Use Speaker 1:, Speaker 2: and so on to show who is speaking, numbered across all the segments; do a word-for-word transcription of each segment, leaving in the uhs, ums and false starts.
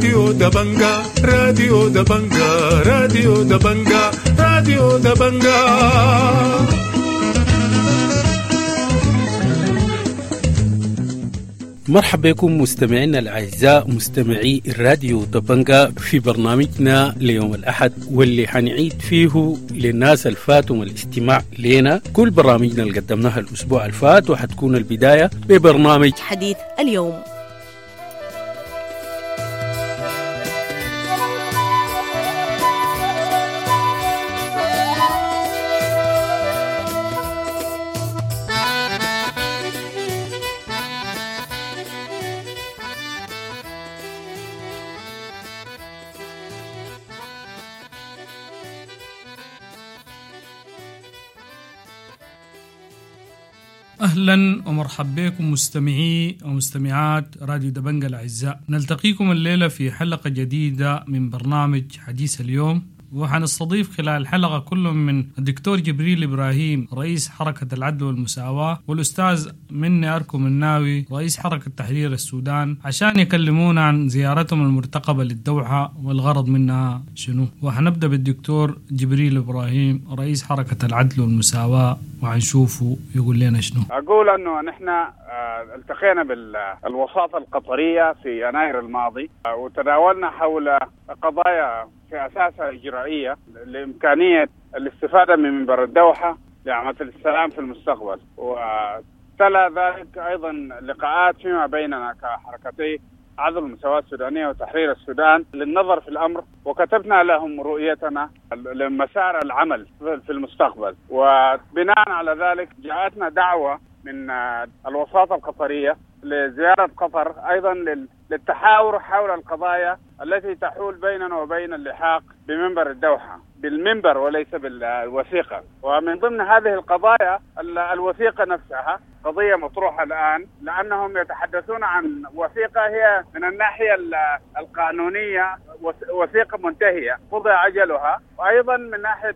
Speaker 1: راديو دبنجا راديو دبنجا راديو دبنجا راديو دبنجا.
Speaker 2: مرحبا بكم مستمعينا الأعزاء مستمعي الراديو دبنجا في برنامجنا ليوم الأحد، واللي حنعيد فيه للناس الفاتهم الاستماع لنا كل برامجنا اللي قدمناها الأسبوع الفات، وحتكون البداية ببرنامج
Speaker 3: حديث اليوم.
Speaker 4: أهلا ومرحبا بكم مستمعي ومستمعات راديو دبنجا الأعزاء. نلتقيكم الليلة في حلقة جديدة من برنامج حديث اليوم، وحنستضيف خلال الحلقة كل من الدكتور جبريل إبراهيم رئيس حركة العدل والمساواة، والأستاذ مني أركم الناوي رئيس حركة تحرير السودان، عشان يكلمونا عن زيارتهم المرتقبة للدوحة والغرض منها شنو. وحنبدأ بالدكتور جبريل إبراهيم رئيس حركة العدل والمساواة، وعنشوفه يقول لنا شنو.
Speaker 5: أقول أنه نحن التقينا بالوساطة القطرية في يناير الماضي، وتداولنا حول قضايا في أساسها إجرائية لإمكانية الاستفادة من منبر الدوحة لعمل السلام في المستقبل، وتلا ذلك أيضا لقاءات فيما بيننا كحركتي عدل المساواة السودانية وتحرير السودان للنظر في الأمر، وكتبنا لهم رؤيتنا لمسار العمل في المستقبل. وبناء على ذلك جاءتنا دعوة من الوساطة القطرية لزيارة قطر أيضا للتحاور حول القضايا التي تحول بيننا وبين اللحاق بمنبر الدوحة، بالمنبر وليس بالوثيقة. ومن ضمن هذه القضايا الوثيقة نفسها قضية مطروحة الآن، لأنهم يتحدثون عن وثيقة هي من الناحية القانونية وثيقة منتهية قضى عجلها، وأيضا من ناحية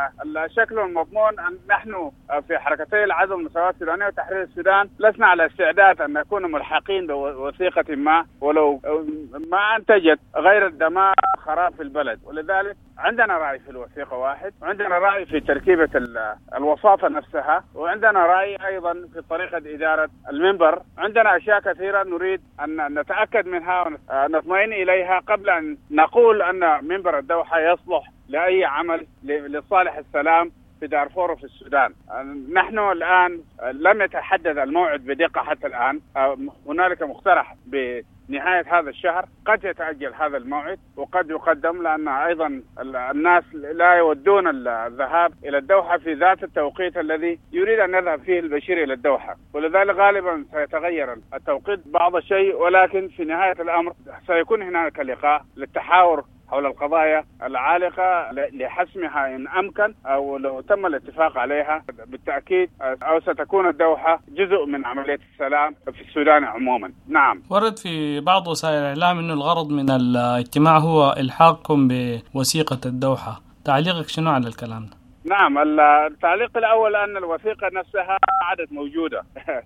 Speaker 5: الشكل والمضمون أن نحن في حركتي العدل والمساواة السودانية وتحرير السودان لسنا على استعداد أن نكون ملحقين بوثيقة ما ولو ما أنتجت غير الدمار خراب في البلد. ولذلك عندنا رأي في الوثيقة واحد، وعندنا رأي في تركيبة الوساطة نفسها، وعندنا رأي أيضا في طريقة إدارة المنبر. عندنا أشياء كثيرة نريد أن نتأكد منها ونطمئن إليها قبل أن نقول أن منبر الدوحة يصلح لأي عمل لصالح السلام في دارفور وفي السودان. نحن الآن لم يتحدد الموعد بدقة حتى الآن، هنالك مقترح بنهاية هذا الشهر، قد يتأجل هذا الموعد وقد يقدم، لأن أيضا الناس لا يودون الذهاب إلى الدوحة في ذات التوقيت الذي يريد أن يذهب فيه البشير إلى الدوحة، ولذلك غالبا سيتغير التوقيت بعض الشيء، ولكن في نهاية الأمر سيكون هناك لقاء للتحاور حول القضايا العالقة لحسمها إن أمكن، أو لو تم الاتفاق عليها بالتأكيد أو ستكون الدوحة جزء من عملية السلام في السودان عموما. نعم،
Speaker 4: ورد في بعض وسائل الإعلام أنه الغرض من الاجتماع هو إلحاقكم بوثيقة الدوحة، تعليقك شنو على الكلام ده؟
Speaker 5: نعم، التعليق الأول أن الوثيقة نفسها عادت موجودة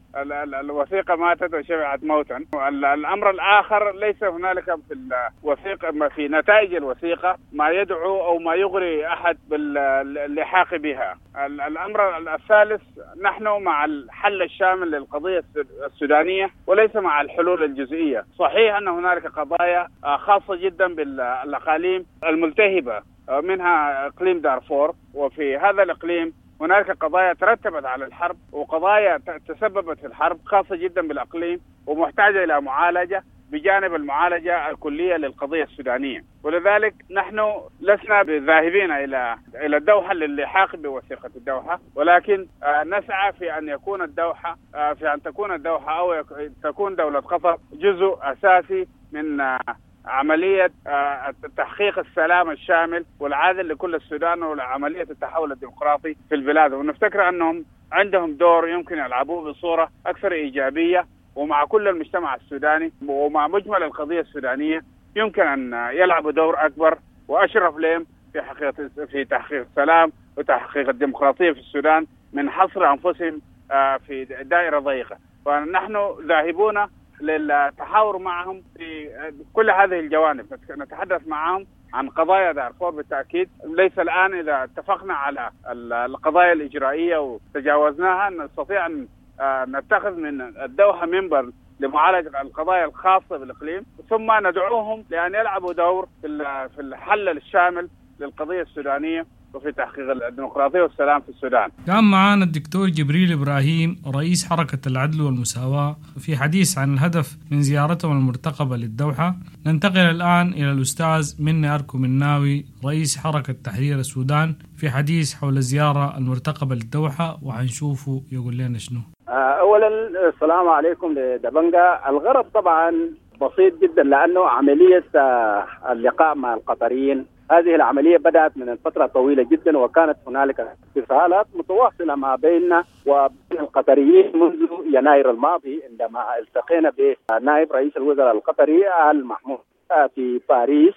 Speaker 5: الوثيقة ماتت وشبعت موتا. الأمر الآخر ليس هنالك في الوثيقة في نتائج الوثيقة ما يدعو أو ما يغري أحد باللحاق بها. الأمر الثالث، نحن مع الحل الشامل للقضية السودانية وليس مع الحلول الجزئية. صحيح أن هنالك قضايا خاصة جدا بالأقاليم الملتهبة، منها إقليم دارفور، وفي هذا الإقليم هناك قضايا ترتبت على الحرب وقضايا تسببت في الحرب خاصة جدا بالإقليم ومحتاجة إلى معالجة بجانب المعالجة الكلية للقضية السودانية. ولذلك نحن لسنا ذاهبين إلى إلى الدوحة للحاق بوثيقة الدوحة، ولكن نسعى في أن يكون الدوحة في أن تكون الدوحة أو تكون دولة قطر جزء أساسي من عملية تحقيق السلام الشامل والعادل لكل السودان وعملية التحول الديمقراطي في البلاد. ونفتكر أنهم عندهم دور يمكن يلعبوه بصورة أكثر إيجابية، ومع كل المجتمع السوداني ومع مجمل القضية السودانية يمكن أن يلعبوا دور أكبر وأشرف لهم في حقيقة في تحقيق السلام وتحقيق الديمقراطية في السودان من حصر أنفسهم في دائرة ضيقة. ونحن ذاهبون للتحاور معهم في كل هذه الجوانب. نتحدث معهم عن قضايا دارفور بالتأكيد. ليس الآن إذا اتفقنا على القضايا الإجرائية وتجاوزناها نستطيع أن نتخذ من الدوحة منبر لمعالجة القضايا الخاصة بالإقليم، ثم ندعوهم لأن يلعبوا دور في الحل الشامل للقضية السودانية وفي تحقيق الديمقراطية والسلام في السودان.
Speaker 4: كان معنا الدكتور جبريل إبراهيم رئيس حركة العدل والمساواة في حديث عن الهدف من زيارتهم المرتقبة للدوحة. ننتقل الآن إلى الأستاذ مني أركو مناوي رئيس حركة تحرير السودان في حديث حول الزيارة المرتقبة للدوحة، وحنشوفه يقول لنا شنو.
Speaker 3: أولا السلام عليكم لدبنجا. الغرض طبعا بسيط جدا، لأنه عملية اللقاء مع القطريين هذه العملية بدأت من فترة طويلة جدا، وكانت هنالك اتصالات متواصلة ما بيننا وبين القطريين منذ يناير الماضي عندما التقينا بنائب رئيس الوزراء القطري آل محمود في باريس،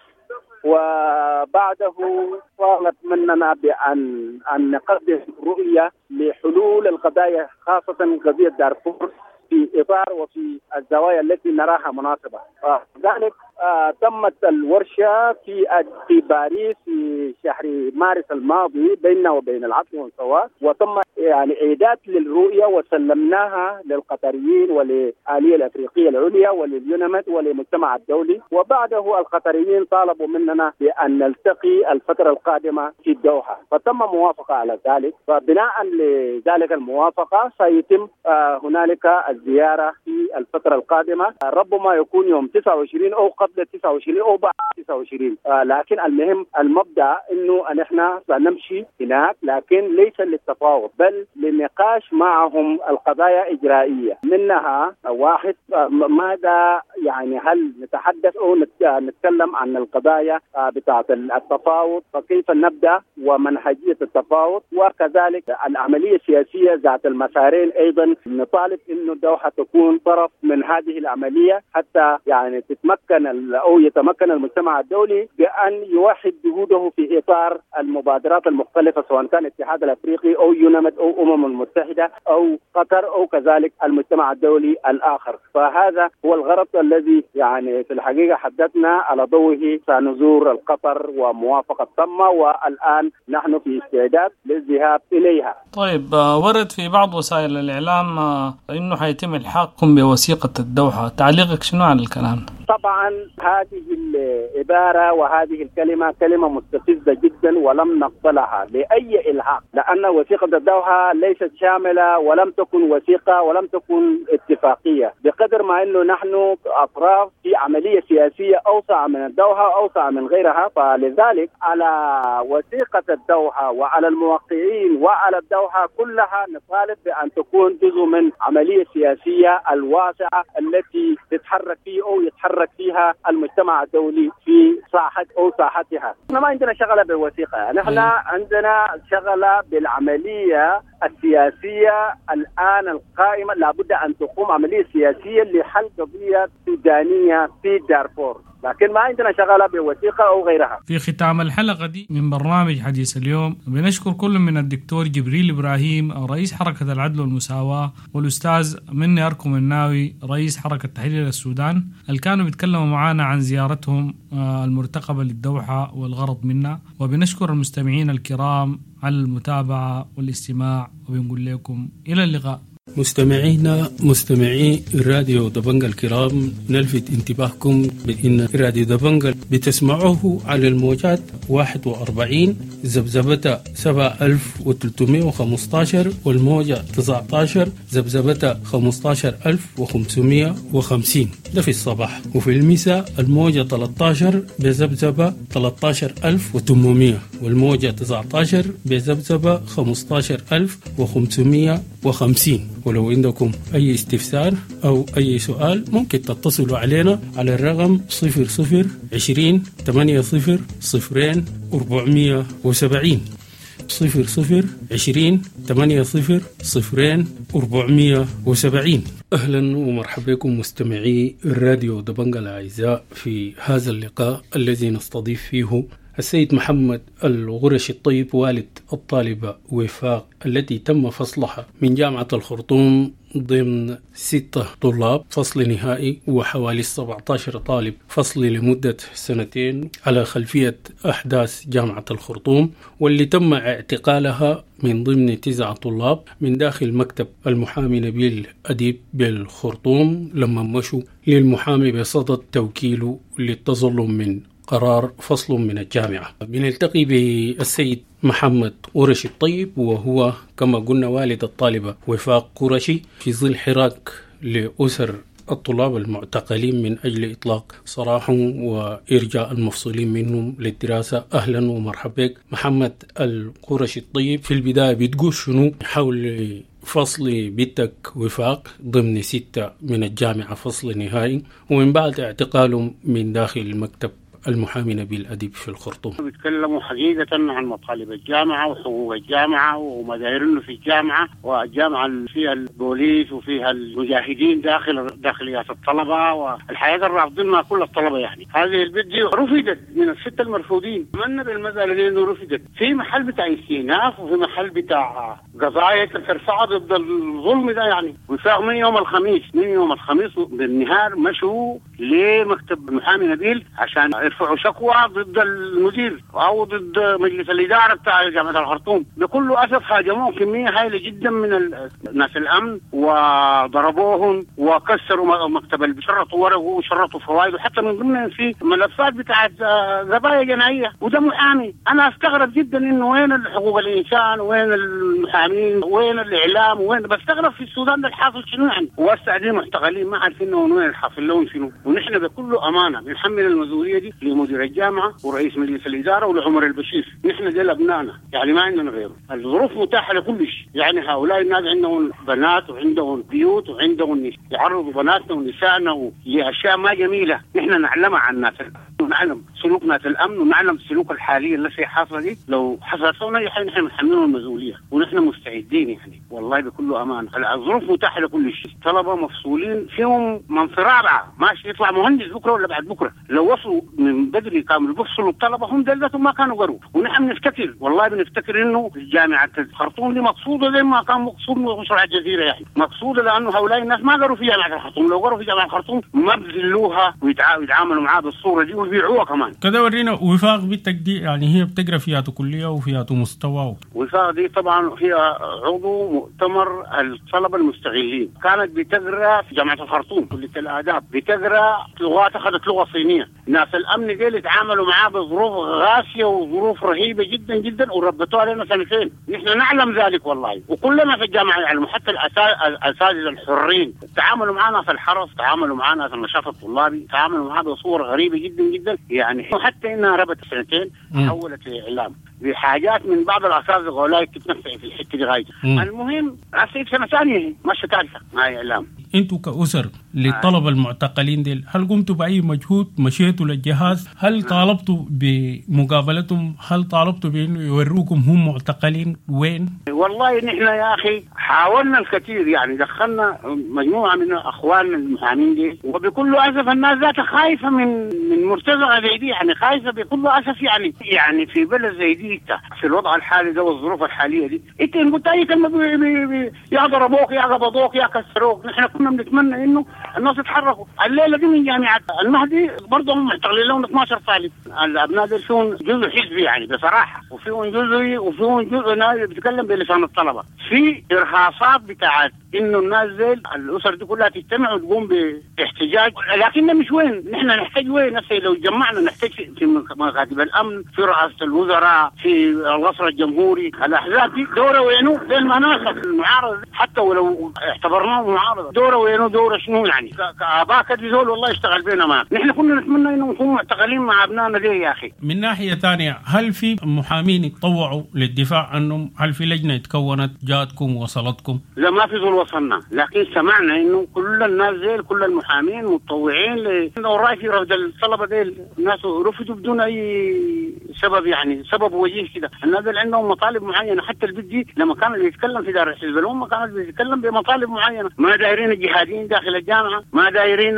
Speaker 3: وبعده طلب مننا بأن أن نقدم رؤية لحلول القضايا خاصة قضية دارفور في إطار وفي الزوايا التي نراها مناسبة. ذلك آه تمت الورشة في في باريس في شهر مارس الماضي بيننا وبين العدل والمساواة، وتم يعني إعداد للرؤية وسلمناها للقطريين وللآلية الأفريقية العليا ولليونمت وللمجتمع الدولي. وبعده القطريين طالبوا مننا بأن نلتقي الفترة القادمة في الدوحة، فتم موافقة على ذلك. فبناء لذلك الموافقة سيتم آه هنالك الزيارة في الفترة القادمة، آه ربما يكون يوم تسعة وعشرين أو قبل تسعة وعشرين أو بعد تسعة وعشرين. آه لكن المهم المبدأ إنه أن إحنا سنمشي هناك، لكن ليس للتفاوض بل للنقاش معهم القضايا إجرائية. منها واحد آه ماذا يعني هل نتحدث أو نتكلم عن القضايا آه بتاعة التفاوض، فكيف نبدأ ومنهجية التفاوض، وكذلك العملية السياسية ذات المسارين. أيضا نطالب إنه الدوحة تكون طرف من هذه العملية حتى يعني تتمكن أو يتمكن المجتمع الدولي بأن يوحد جهوده في إطار المبادرات المختلفة، سواء كان الاتحاد الأفريقي أو يونمت أو أمم المتحدة أو قطر أو كذلك المجتمع الدولي الآخر. فهذا هو الغرض الذي يعني في الحقيقة حددنا على ضوءه سنزور القطر وموافقة تم، والآن نحن في استعداد للذهاب إليها.
Speaker 4: طيب ورد في بعض وسائل الإعلام إنه حيتم إلحاقكم بوثيقة الدوحة، تعليقك شنو عن الكلام؟
Speaker 3: طبعا هذه العبارة وهذه الكلمة كلمة مستفزة جدا ولم نقبلها لأي إلحاق، لأن وثيقة الدوحة ليست شاملة ولم تكن وثيقة ولم تكن اتفاقية، بقدر ما أنه نحن أطراف في عملية سياسية أوسع من الدوحة أوسع من غيرها. فلذلك على وثيقة الدوحة وعلى الموقعين وعلى الدوحة كلها نطالب بأن تكون جزء من عملية سياسية الواسعة التي تتحرك فيه أو يتحرك فيها المجتمع الدولي في ساحة أو ساحتها. نحن ما عندنا شغلة بالوثيقة، نحن عندنا شغلة بالعملية السياسية الآن القائمة. لابد أن تقوم عملية سياسية لحل قضية سودانية في دارفور، لكن ما عندنا شغلة بوثيقة أو غيرها.
Speaker 4: في ختام الحلقة دي من برنامج حديث اليوم بنشكر كل من الدكتور جبريل إبراهيم رئيس حركة العدل والمساواة والأستاذ مني أركو مناوي رئيس حركة تحرير السودان اللي كانوا بيتكلموا معنا عن زيارتهم المرتقبة للدوحة والغرض منها. وبنشكر المستمعين الكرام على المتابعة والاستماع، وبنقول لكم إلى اللقاء.
Speaker 2: مستمعينا مستمعي راديو دبنجا الكرام، نلفت انتباهكم بأن راديو دبنجا بتسمعوه على الموجات واحد وأربعين زبزبة سبعة ألف وثلاثمائة وخمسة عشر والموجة تسعة عشر زبزبة خمسة عشر ألف وخمسمائة وخمسين ده في الصباح، وفي المساء الموجة ثلاثة عشر بزبزبة ثلاثة عشر ألف وثمانمائة والموجة تسعة عشر بزبزبة خمسة عشر ألف وخمسمائة وخمسين. ولو عندكم أي استفسار أو أي سؤال ممكن تتصلوا علينا على الرقم صفر صفر عشرين ثمانية صفر صفرين أربعمائة وسبعين صفر صفر عشرين ثمانية صفر صفرين أربعمائة وسبعين. أهلا ومرحبا بكم مستمعي الراديو دبنجا الأعزاء في هذا اللقاء الذي نستضيف فيه السيد محمد الغرشي الطيب والد الطالبة وفاق التي تم فصلها من جامعة الخرطوم ضمن ستة طلاب فصل نهائي وحوالي سبعة عشر طالب فصل لمدة سنتين على خلفية أحداث جامعة الخرطوم، واللي تم اعتقالها من ضمن تسعة طلاب من داخل مكتب المحامي نبيل أديب بالخرطوم لما مشوا للمحامي بصدد توكيله للتظلم من قرار فصل من الجامعة. بنلتقي بالسيد محمد قرشي الطيب وهو كما قلنا والد الطالبة وفاق قرشي في ظل حراك لأسر الطلاب المعتقلين من أجل إطلاق سراحهم وإرجاء المفصولين منهم للدراسة. أهلا ومرحبا بك محمد القرشي الطيب. في البداية بتقول شنو حول فصل بنتك وفاق ضمن ستة من الجامعة فصل نهائي ومن بعد اعتقالهم من داخل المكتب المحامي نبيل أديب في الخرطوم؟
Speaker 6: بيتكلموا حقيقة عن مطالب الجامعة وحقوق الجامعة ومدايرنا في الجامعة، والجامعة فيها البوليس وفيها المجاهدين داخل داخليات الطلبة والحياة الرافضين مع كل الطلبة. يعني هذه البنت دي رفضت من الستة المرفوضين، من بالمسألة دي انه رفضت في محل بتاع استئناف وفي محل بتاع قضايا ترفع ضد الظلم ده. يعني وفاق من يوم الخميس من يوم الخميس بالنهار مشوا لمكتب المحامي نبيل عشان يرفعوا شكوى ضد المدير او ضد مجلس الاداره بتاع جامعه الخرطوم. بكل اسف هاجموهم كميه هائله جدا من ناس الامن وضربوهم وكسروا مكتب اللي بيشرطوا ورقه وشرطوا فوائد، وحتى من ضمن في ملفات بتاعت قضايا جنائيه وده محامي. انا استغرب جدا انه وين حقوق الانسان وين المحامين وين الاعلام وين، بستغرب في السودان ده الحاصل شنو يعني. وساعدين معتقلين ما عارفين وين الحاصل لهم شنو، ونحن بكل امانه بنحمل المسؤوليه دي لمدير الجامعه ورئيس مجلس الاداره ولعمر البشير. نحن دي ابنائنا يعني ما عندنا غيره. الظروف متاحه لكل شيء. يعني هؤلاء الناس عندهم بنات وعندهم بيوت وعندهم يعرضوا بناتنا ونسائنا لاشياء ما جميله نحن نعلمها عن الناس ونعلم سلوك ناس الامن ونعلم السلوك الحالي التي حاصله دي. لو حصلت لنا نحن نحملهم المسؤوليه ونحن مستعدين يعني والله بكل امانه. الظروف متاحه لكل شيء. طلبه مفصولين فيهم من في رابعه ماشي يطلع مهندس بكره ولا بعد بكره. لو وصلوا من بدري كانوا بيفصلوا الطلبه هم دلتهم ما كانوا قروا. ونحن بنفتكر والله بنفتكر انه جامعه الخرطوم دي مقصوده زي ما كان مقصود مشروع الجزيره. يعني مقصوده لانه هؤلاء الناس ما قروا في جامعه الخرطوم. لو قروا في جامعه الخرطوم ما بذلوها ويتعاملوا معاها بالصوره دي ويبيعوها كمان.
Speaker 2: كده ورينا وفاق بنتك دي يعني هي بتقرا فياتو كليه وفياتو مستوى.
Speaker 6: وفاق دي طبعا هي عضو مؤتمر الطلبه المستغلين، كانت بتقرا في جامعه الخرطوم كليه الاداب، بتقرا لغات، اخذت لغه صينيه. ناس الامن ديل اتعاملوا معاه بظروف غاسيه وظروف رهيبه جدا جدا وربطوها لنا سنتين. نحن نعلم ذلك والله وكلنا في الجامعه يعلموا، حتى الاساتذه الحرين تعاملوا معنا في الحرس، تعاملوا معنا في النشاط الطلابي، تعاملوا معنا بصوره غريبه جدا جدا. يعني حتى انها ربط سنتين حولت الاعلام بحاجات من بعض الاساتذه غولاي تتنفع في الحته دي غايته. المهم السيد سنه ثانيه مش ثالثه مع اعلام.
Speaker 2: انتوا كأسر للطلبه المعتقلين دي هل قمتوا باي مجهود؟ مشيتوا للجهاز؟ هل طالبتوا بمقابلتهم؟ هل طالبتوا بانه يوروكم هم معتقلين وين؟
Speaker 6: والله نحن يا اخي حاولنا الكثير. يعني دخلنا مجموعه من اخواننا المحامين دي وبكل اسف الناس ذاتها خايفه من من مرتزقه زي دي. يعني خايفه بكل اسف. يعني يعني في بلد زي دي في الوضع الحالي ده والظروف الحاليه دي انت ان قلت اي كلمه بي بي بي يا ضربوك يا قبضوك يا كسروك. نحن كنا بنتمنى انه الناس يتحركوا. الليله دي من جامعه المهدي برضه هم محتقلين لهم اثناشر طالب. الابناء دول فيهم جزء حزبي يعني بصراحه، وفيهم جزء وفيهم جزء ناس بيتكلم بلسان الطلبه. في ارهاصات بتاعت انه الناس ديل الاسر دي كلها تجتمع وتقوم باحتجاج، لكننا مش وين. نحن نحتاج وين؟ نفسي لو جمعنا نحتاج في مكاتب الامن، في رئاسه الوزراء، في القصر الجمهوري. الاحزاب دي دوره وينو زي المناصب المعارضه، حتى ولو اعتبرناهم معارضه دوره وينو دوره شنو يعني كاباء كده زول والله اشتغل بينا ما. نحن كنا نتمنى انه نكون معتقلين مع ابنائنا دي يا اخي.
Speaker 2: من ناحيه ثانيه هل في محامين يتطوعوا للدفاع عنهم؟ هل في لجنه اتكونت جاتكم وصلتكم؟
Speaker 6: لا ما في زول وصلنا، لكن سمعنا انه كل الناس زي كل المحامين متطوعين لانه الراي في رفض الطلبه دي. الناس رفضوا بدون اي سبب، يعني سبب وجيه كده. الناس اللي عندهم مطالب معينه، حتى البنت دي لما كان بيتكلم في دار الحزب الامه كانت بيتكلم بمطالب معينه. ما دايرين الجهاديين داخل الجامعه الجامعة، ما دايرين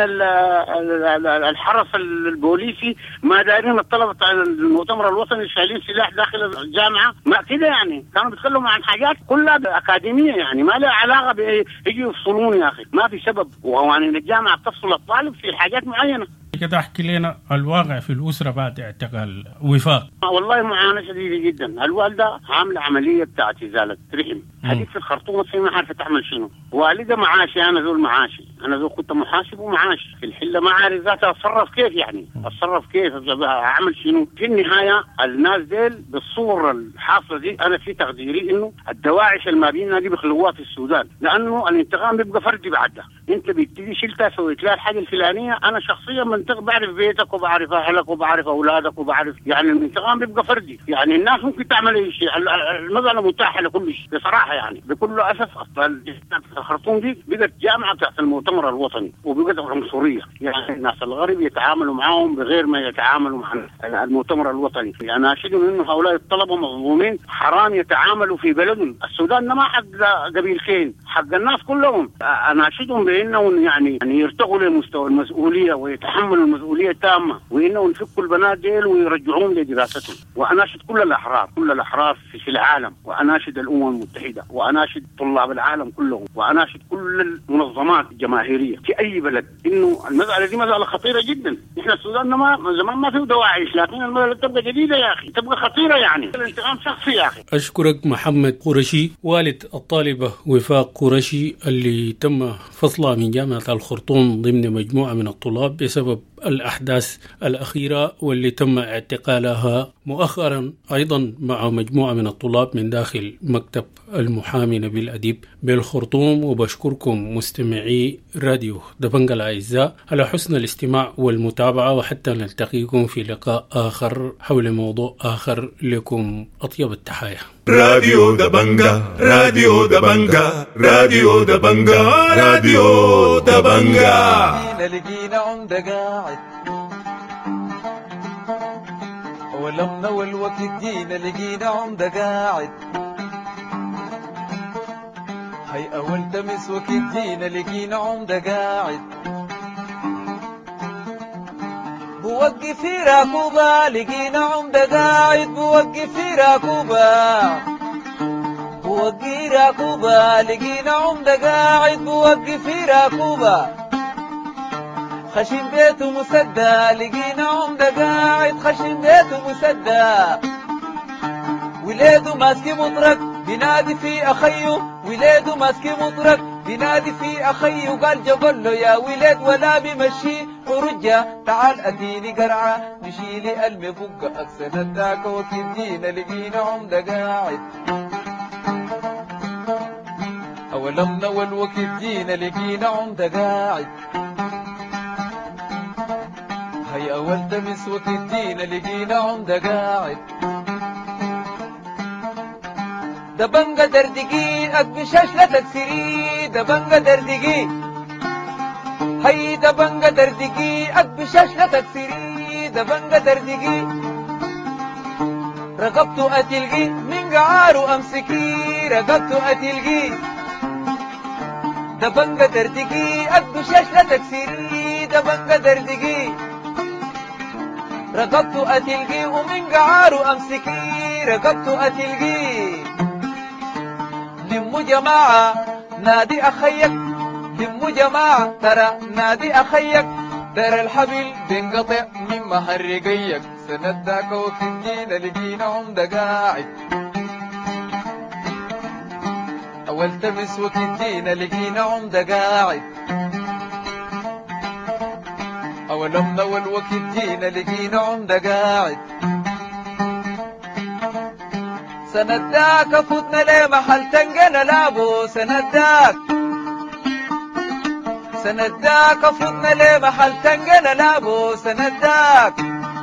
Speaker 6: الحرس البوليسي، ما دايرين الطلبة المؤتمر الوطني شايلين سلاح داخل الجامعة. ما كده يعني كانوا بيتكلموا عن حاجات كلها أكاديمية يعني ما لها علاقة بيجوا يفصلون يا أخي، ما في سبب. وقوانين الجامعة بتفصل الطالب في حاجات معينة.
Speaker 2: كده احكي لنا الواقع في الأسرة بعد اعتقال وفاق.
Speaker 6: والله معاناة شديدة جدا. الوالدة عاملة عملية بتاعت إزالة رحم، حديث في الخرطوم الصين ما عارفة تعمل شنو. والدة معاشي، أنا ذو المعاشي، أنا ذو كنت محاسب ومعاشي في الحلة، ما عارف ذاتها أتصرف كيف يعني، أتصرف كيف، أعمل شنو. في النهاية الناس ديل بالصورة الحاصلة دي أنا في تقديري إنه الدواعش الما بيننا دي بيخلوها في السودان، لأنه الانتقام بيبقى فردي بعدها. أنت بتدي شلتها سويت لها الحاجة الفلانية، أنا شخصيا منطق بعرف بيتك وبعرف أهلك وبعرف أولادك وبعرف يعني الانتقام بيبقى فردي. يعني الناس ممكن تعمل أي شيء، المسألة متاحة لكل شيء بصراحة. يعني بكل أسف الخرطوم دي بقت جامعة تحت المؤتمر الوطني وبقت عنصرية. يعني الناس الغرب يتعاملوا معهم بغير ما يتعاملوا مع المؤتمر الوطني. يعني أناشدهم إنه هؤلاء الطلبة مظلومين، حرام يتعاملوا في بلدهم. السودان ما حق قبيلتين، حق الناس كلهم. أناشدهم بأنهم يعني يعني يرتقوا لمستوى المسؤولية ويتحملوا المسؤولية التامة، وإنهم يفكوا البنات ديل ويرجعوهم لدراستهم. وأناشد كل الأحرار كل الأحرار في العالم، وأناشد الأمم المتحدة، وأناشد طلاب العالم كلهم، وأناشد كل المنظمات الجماهيرية في أي بلد إنه المسألة دي مسألة خطيرة جدا. إحنا السودان ما زمان ما فيه دواعش، لكن المسألة تبقى جديدة يا أخي، تبقى خطيرة يعني. الانتقام شخصي يا أخي.
Speaker 2: أشكرك محمد قرشي، والد الطالبة وفاق قرشي اللي تم فصلها من جامعة الخرطوم ضمن مجموعة من الطلاب بسبب الأحداث الأخيرة واللي تم اعتقالها مؤخرا أيضا مع مجموعة من الطلاب من داخل مكتب المحامي نبيل أديب بالخرطوم. وبشكركم مستمعي راديو دبنجة الأعزاء على حسن الاستماع والمتابعة، وحتى نلتقيكم في لقاء آخر حول موضوع آخر. لكم أطيب التحايا.
Speaker 1: راديو دبنجة راديو دبنجة راديو دبنجة راديو دبنجة.
Speaker 7: لقينا عمدة قاعد ولمنا والوقت جينا لقينا عمدة قاعد، هي أول تمس وقت جينا لقينا عمدة قاعد، بوقف في راكوبة لقينا عمدة قاعد، بوقف في راكوبة بوقف راكوبة لقينا عمدة قاعد، بوقف في راكوبة خشم بيته مسدى لقينا عمدة قاعد، خشم بيته مسدى ولاده ماسكي مطرق بينادي في أخيه، ولاده ماسكي مطرق بينادي في أخيه، قال جبل له يا ولاد ولا بمشي ورجة تعال أديني قرعة نشيلي المبقى أكسن الداك وكدينا لقينا عمدة قاعد، أولمنا والوقت جينا لقينا عمدة قاعد، هي أول تمس وكدينا لقينا عمدة قاعد، دبنجة دردقي أكبشاش لا تكسري، دبنجة دردقي هي دبنجة دردقي أكبشاش لا تكسري، دبنجة دردقي رقبته أتلقي من قعاره أمسكي، رقبته أتلقي دبنجة دردقي أكبشاش لا تكسري، دبنجة دردقي رقبته أتلقي ومن قعاره أمسكي، رقبته أتلقي لموا جماعة نادي أخيك، لموا جماعة ترى نادي أخيك، دار الحبل بينقطع من محرقيك، سنداك وكنجينا لقينا عمدة قاعد، أول تمس وكنجينا لقينا عمدة قاعد، أولمنا والوقت جينا لقينا عمدة قاعد، سنداك فوتنا ليه محل تنقنا لابو، سنداك سنداك فوتنا ليه محل تنقنا لابو، سنداك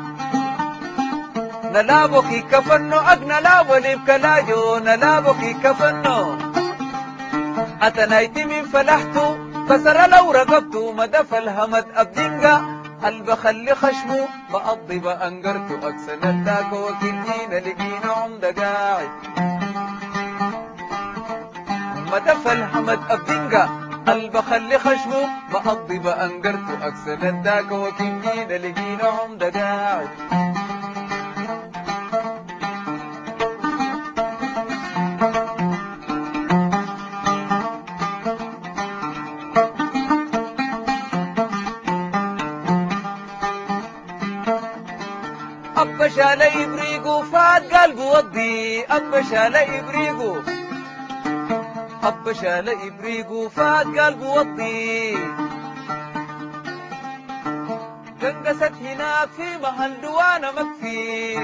Speaker 7: نلابو كي كفنو أقنا لابو لبكلاجو، نلابو كي كفنو أتنايتي من فلحتو كسر لو رقبتو مدف الهمد أبدنقا قلب خلي خشمه بقضي بأنقرته أكسن الداك وكلينا لقينا عمدة قاعد، مدف الهمد أبدنقا البخلي خشمه مقضي بأنقرته أكسر الداك وكمينة لقينا عمدة قاعد أبش علي بريقو فات قلبه وضي أبش علي بريقو أبش علي بريقو فات قلبه وضي قنقست هناك في محل دوانا مكفي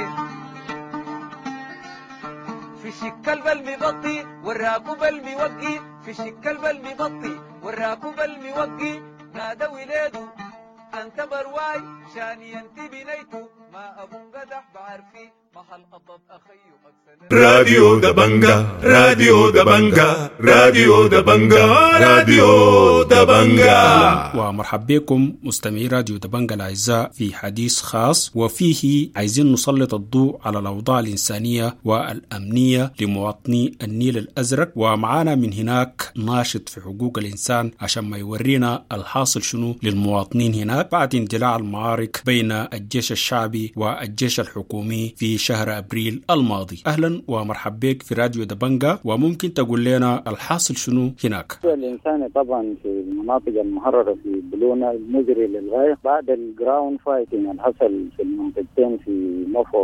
Speaker 7: في شك البل مبطي والراكب الموقي في شك البل مبطي والراكب الموقي نادى ولادو أنت برواي شاني أنت بنيتو ما أبو قدح بعرفي محل قطب أخيو
Speaker 1: راديو دبنجا راديو دبنجا راديو دبنجا راديو دبنجا.
Speaker 8: ومرحب بكم مستمعي راديو دبنجا الأعزاء في حديث خاص وفيه عايزين نسلط الضوء على الأوضاع الإنسانية والأمنية لمواطني النيل الأزرق، ومعانا من هناك ناشط في حقوق الإنسان عشان ما يورينا الحاصل شنو للمواطنين هناك بعد اندلاع المعارك بين الجيش الشعبي والجيش الحكومي في شهر أبريل الماضي. أهلا ومرحب بك في راديو دبنجا، وممكن تقول لنا الحاصل شنو هناك؟
Speaker 3: الإنساني طبعا في المناطق المحررة في بلونا المزري للغاية بعد الجراوند فايتنج اللي حصل في المنطقتين في مفو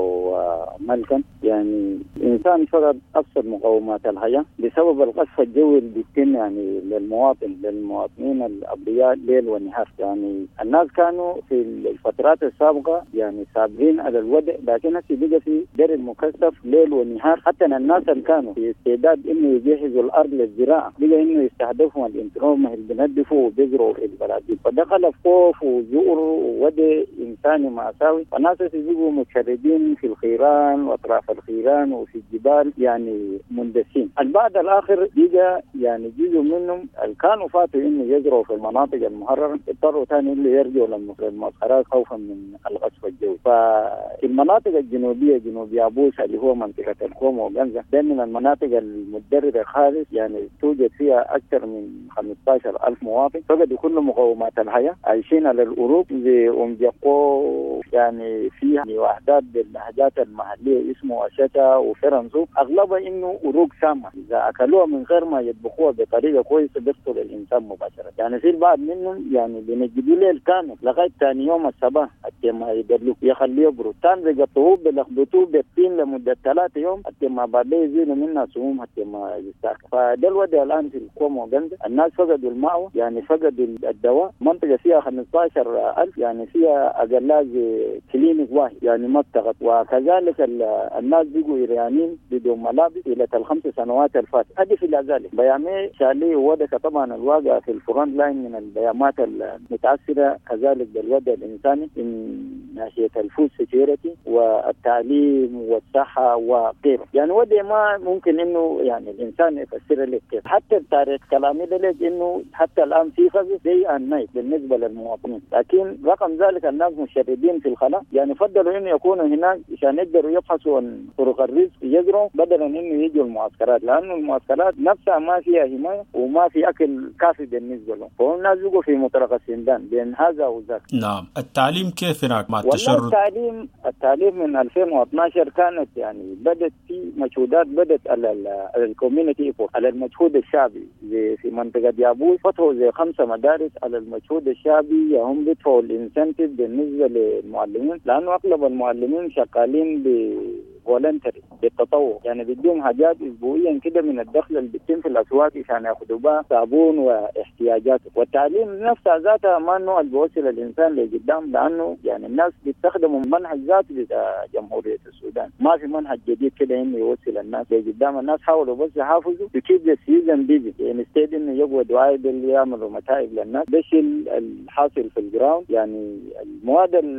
Speaker 3: وملكن، يعني الإنسان فقد أبسط مقومات الحياة بسبب القصف الجوي اللي بيتم يعني للمواطن للمواطنين الأبرياء ليل ونهار. يعني الناس كانوا في الفترات السابقة يعني سابقين على الوضع، لكن هسه بقى في درب مكثف ليل ونهار. حتى الناس اللي كانوا في استعداد انه يجهزوا الارض للزراعه بقى انه يستهدفوا الانترومه اللي بينظفوا وبيزرعوا في البلاد، فدخل خوف وزور ووضع انساني مأساوي. والناس بقوا متشردين في الخيران واطراف الخيران وفي الجبال يعني مندسين. البعض الاخر بقى يعني جزء منهم اللي كانوا فاتوا انه يزرعوا في المناطق المحرره اضطروا ثاني انه يرجعوا للمسخرات خوفا من القصف الجوي. ففي المناطق الجنوبيه جنوب يابوس اللي هو منطقه الكوم وغنزه ده من المناطق المتضرره خالص، يعني توجد فيها اكثر من خمسة عشر ألف مواطن فقدوا كل مقومات الحياه، عايشين على الأوروب زي أمجاقو، يعني فيها وحدات باللهجات المحليه اسمه أشتا وفرنسو، اغلبها انه أوروق سامه اذا اكلوها من غير ما يطبخوها بطريقه كويسه بيقتل الانسان مباشره. يعني في البعض منهم يعني بنجدوا ليل كامل لغايه ثاني يوم الصباح حتى ما يقدروا يخليه يبرد، ثاني بيقطعوه بيلخبطوه بالطين لمده ثلاثة يوم حتى ما بعد يزيلوا منها سموم حتى ما يستاكل. فده الوضع الان في الكوم وغنزه، الناس فقدوا الماء يعني فقدوا الدواء. منطقه فيها خمسة عشر ألف يعني فيها اقل كلينيك واحد يعني ما اتخذ، وكذلك الناس بيجوا إيرانيين بدون ملابس الى الخمس سنوات الفاتت. هدف الى ذلك بيامي شاليه وودك طبعا الواقع في الفرونت لاين من البيامات المتاثره كذلك بالوضع الانساني من ناحيه الفود سيكيورتي والتعليم والصحه وغيره. يعني وضع ما ممكن انه يعني الانسان يفسر لك كيف. حتى التاريخ كلامي لك انه حتى الان في خزي زي النايت بالنسبه للمواطنين، لكن رقم ذلك الناس مشردين في الخلاء، يعني فضلوا انه يكونوا هناك عشان يقدروا يبحثوا عن طرق الرزق يزرعوا بدلا انه يجوا المعسكرات، لانه المعسكرات نفسها ما فيها حمايه وما في اكل كافي بالنسبه لهم، فالناس بيجوا في مطرق السندان بين هذا وذاك.
Speaker 8: نعم. التعليم كيف هناك مع التشرد؟
Speaker 3: والله التعليم التعليم من ألفين واثناشر كانت يعني بدت في مجهودات بدت على الكوميونتي على المجهود الشعبي في منطقه يابوس، فتحوا زي خمسه مدارس على المجهود الشعبي، هم بيدفعوا الانسنتيف بالنسبه للمعلمين، لانه اغلب المعلمين شغالين ب فولنتري بالتطوع، يعني بديهم حاجات اسبوعيا كده من الدخل اللي بيتم في الاسواق عشان ياخذوا بها صابون واحتياجاته. والتعليم نفسه ذاته ما انه بيوصل الانسان لقدام، لانه يعني الناس بيستخدموا منهج ذاته بتاع جمهوريه السودان، ما في منهج جديد كده انه يوصل الناس لقدام. الناس حاولوا بس يحافظوا بكيف السيزون بيزي، يعني استيد انه يقعدوا عايدل يعملوا متاعب للناس. ده الشيء الحاصل في الجراوند، يعني المواد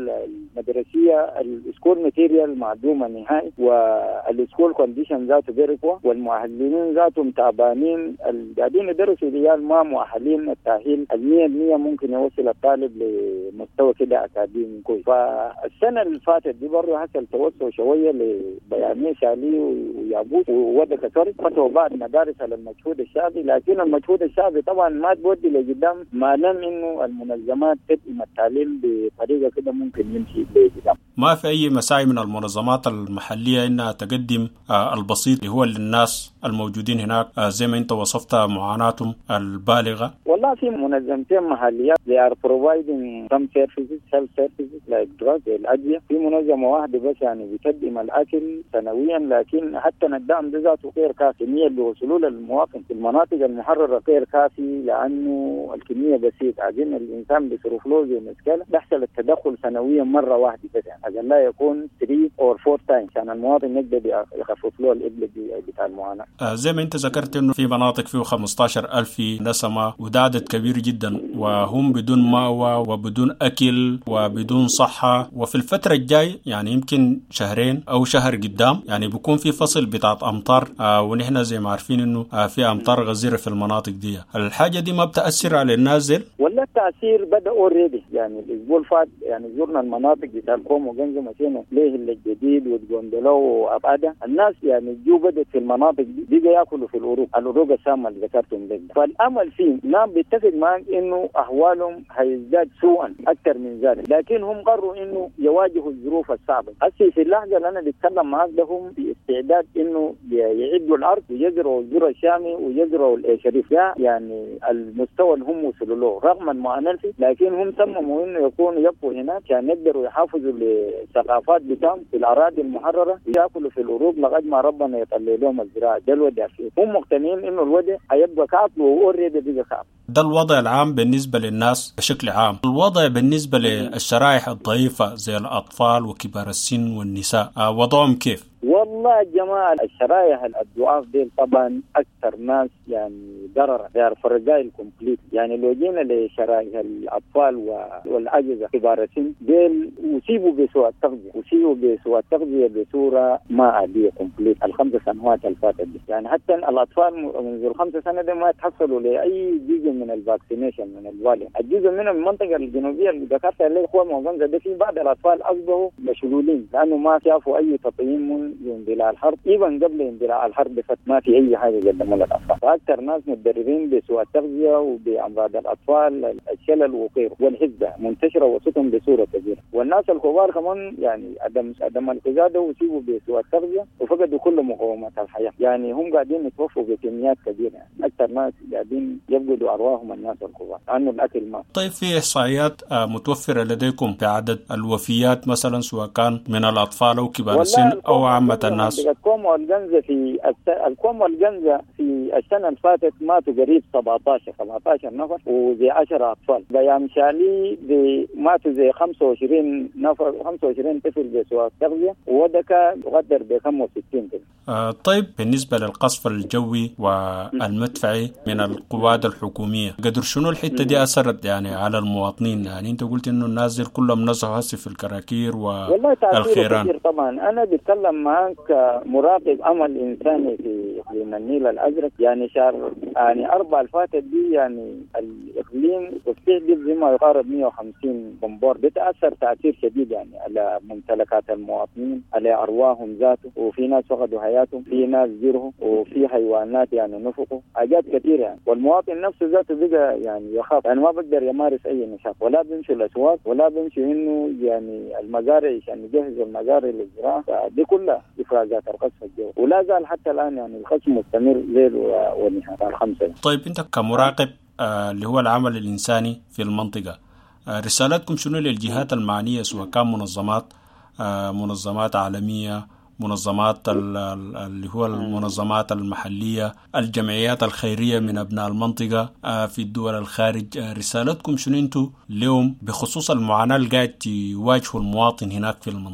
Speaker 9: المدرسية السكول ماتيريال معدومة نهائي، والسكول كونديشن ذاته بيركوا، والمؤهلين ذاتهم تعبانين، القاعدين يدرسوا ريال ما مؤهلين التأهيل المية المية ممكن يوصل الطالب لمستوى كده أكاديمي كويس. فالسنة اللي فاتت دي برضه حصل توسع شوية لبياني شالي ويابوس وودى كتوري فتحوا بعض مدارس على المجهود الشعبي، لكن المجهود الشعبي طبعا ما تودي لقدام ما لم إنه المنظمات تدعم التعليم بطريقة كده ممكن يمشي لقدام.
Speaker 8: ما في أي مساعي من المنظمات المحلية إنها تقدم آه البسيط اللي هو للناس الموجودين هناك آه زي ما أنت وصفت معاناتهم البالغة؟
Speaker 9: والله في منظمتين محليات they are providing some services health services like drugs الأدوية. في منظمة واحدة بس يعني بتقدم الأكل سنويا، لكن حتى الدعم ده ذاته غير كافي. الكمية اللي وصلوا للمواطن في المناطق المحررة غير كافي، لأنه الكمية بسيطة. عايزين الإنسان بيصرف له زي مسكلة بيحصل التدخل سنويا مرة واحدة بس، يعني عشان لا يكون ثلاثة أو أربعة تايم عشان المواطن يقدر يخفف له الإبل بتاع المعاناة.
Speaker 8: آه زي ما أنت ذكرت إنه في مناطق فيه خمسة عشر ألف نسمة، وده عدد كبير جدا، وهم بدون مأوى وبدون أكل وبدون صحة. وفي الفترة الجاي يعني يمكن شهرين أو شهر قدام يعني بيكون في فصل بتاع أمطار، آه ونحن زي ما عارفين إنه آه في أمطار غزيرة في المناطق دي. الحاجة دي ما بتأثر على النازل؟
Speaker 9: ولا التأثير بدأ أوريدي. يعني الأسبوع الفات يعني زرنا المناطق بتاع الكوم وجنزة مشينا ليه الجديد وتجوندلو وأبعدة. الناس يعني جو بدأت في المناطق دي بيجي يأكلوا في الأوروق الأوروق السامة اللي ذكرتهم لك. فالأمل فيه نعم بيتفق معك إنه أحوالهم هيزداد سوءا أكثر من ذلك، لكن هم قرروا إنه يواجهوا الظروف الصعبة. هسي في اللحظة اللي أنا بتكلم معك لهم باستعداد إنه يعدوا الأرض ويزرعوا الذرة الشامي ويزرعوا الشريف. يعني المستوى اللي هم وصلوا له رغم المعاناة فيه، لكن هم صمموا إنه يكونوا يبقوا هناك عشان يقدروا يحافظوا للثقافات بتاعهم في الأراضي المحررة، يأكلوا في الأوروق لغاية ما ربنا يطلع لهم الزراعة. ده الوضع فيه. هم مقتنعين إنه الوضع هيبقى كعب وأوريدي بيجي كعب.
Speaker 8: ده الوضع العام بالنسبة للناس بشكل عام. الوضع بالنسبة للشرائح الضعيفة زي الأطفال وكبار السن والنساء وضعهم كيف؟
Speaker 9: والله يا جماعة الشرايح الضعاف دي طبعا أكثر ناس يعني ضررا they are fragile complete. يعني لو جينا لشرايح الأطفال والعجزة كبار السن ديل أصيبوا بسوء التغذية أصيبوا بسوء التغذية بصورة ما عادية complete الخمس سنوات الفاتت دي. يعني حتى الأطفال منذ الخمس سنة دي ما تحصلوا لأي جزء من الفاكسينيشن من الوالد. الجزء من المنطقة الجنوبية اللي ذكرتها اللي هو موضوع ده في بعض الأطفال أصبحوا مشلولين لأنه ما شافوا أي تطعيم من اندلاع الحرب. ايضا قبل اندلاع الحرب ما في اي حاجه قدموا للاطفال. فاكثر ناس متضررين بسوء التغذيه وبامراض الاطفال الشلل وغيره، والحزه منتشره وسطهم بصوره كبيره. والناس الكبار كمان يعني عدم عدم الغذاء ده وصيبوا بسوء التغذيه وفقدوا كل مقومات الحياه. يعني هم قاعدين يتوفوا بكميات كبيره. يعني اكثر ناس قاعدين يفقدوا ارواحهم الناس الكبار لانه الاكل ما.
Speaker 8: طيب في احصائيات متوفره لديكم بعدد الوفيات مثلا سواء كان من الاطفال او كبار السن او عامه الناس؟
Speaker 9: الكوم والجنزة في الكوم والجنزة في السنة اللي فاتت ماتوا قريب سبعة عشر سبعة عشر نفر وزي عشرة أطفال. بيام شالي ماتوا زي خمسة وعشرين نفر خمسة وعشرين طفل بسوء التغذية، ودكا يقدر ب خمسة وستين طفل.
Speaker 8: آه طيب بالنسبة للقصف الجوي والمدفعي من القوات الحكومية قدر شنو الحتة دي أثرت يعني على المواطنين؟ يعني أنت قلت إنه الناس كلهم نزحوا هسي في الكراكير والخيران.
Speaker 9: طبعا أنا بتكلم معك كمراقب أمل إنساني في إقليم النيل الأزرق. يعني شهر يعني أربعة الفاتت دي يعني الإقليم تستهدف بما يقارب مئة وخمسين بمبار. بتأثر تأثير شديد يعني على ممتلكات المواطنين، على أرواحهم ذاته، وفي ناس فقدوا حياتهم، في ناس جرحوا، وفي حيوانات يعني نفقوا، حاجات كثيرة يعني. والمواطن نفسه ذاته بقى يعني يخاف، يعني ما بقدر يمارس أي نشاط، ولا بيمشي الأسواق، ولا بيمشي إنه يعني المزارع عشان يجهز المزارع للزراعة. دي كلها إفرازات القصف الجوي، ولا زال حتى الآن يعني القصف مستمر ليل ونهار الخمسة.
Speaker 8: طيب أنت كمراقب آه اللي هو العمل الإنساني في المنطقة، آه رسالتكم شنو للجهات المعنية سواء كان منظمات آه منظمات عالمية، منظمات اللي هو المنظمات المحلية، الجمعيات الخيرية من أبناء المنطقة آه في الدول الخارج، آه رسالتكم شنو أنتوا اليوم بخصوص المعاناة اللي قاعد يواجهوا المواطن هناك في المنطقة؟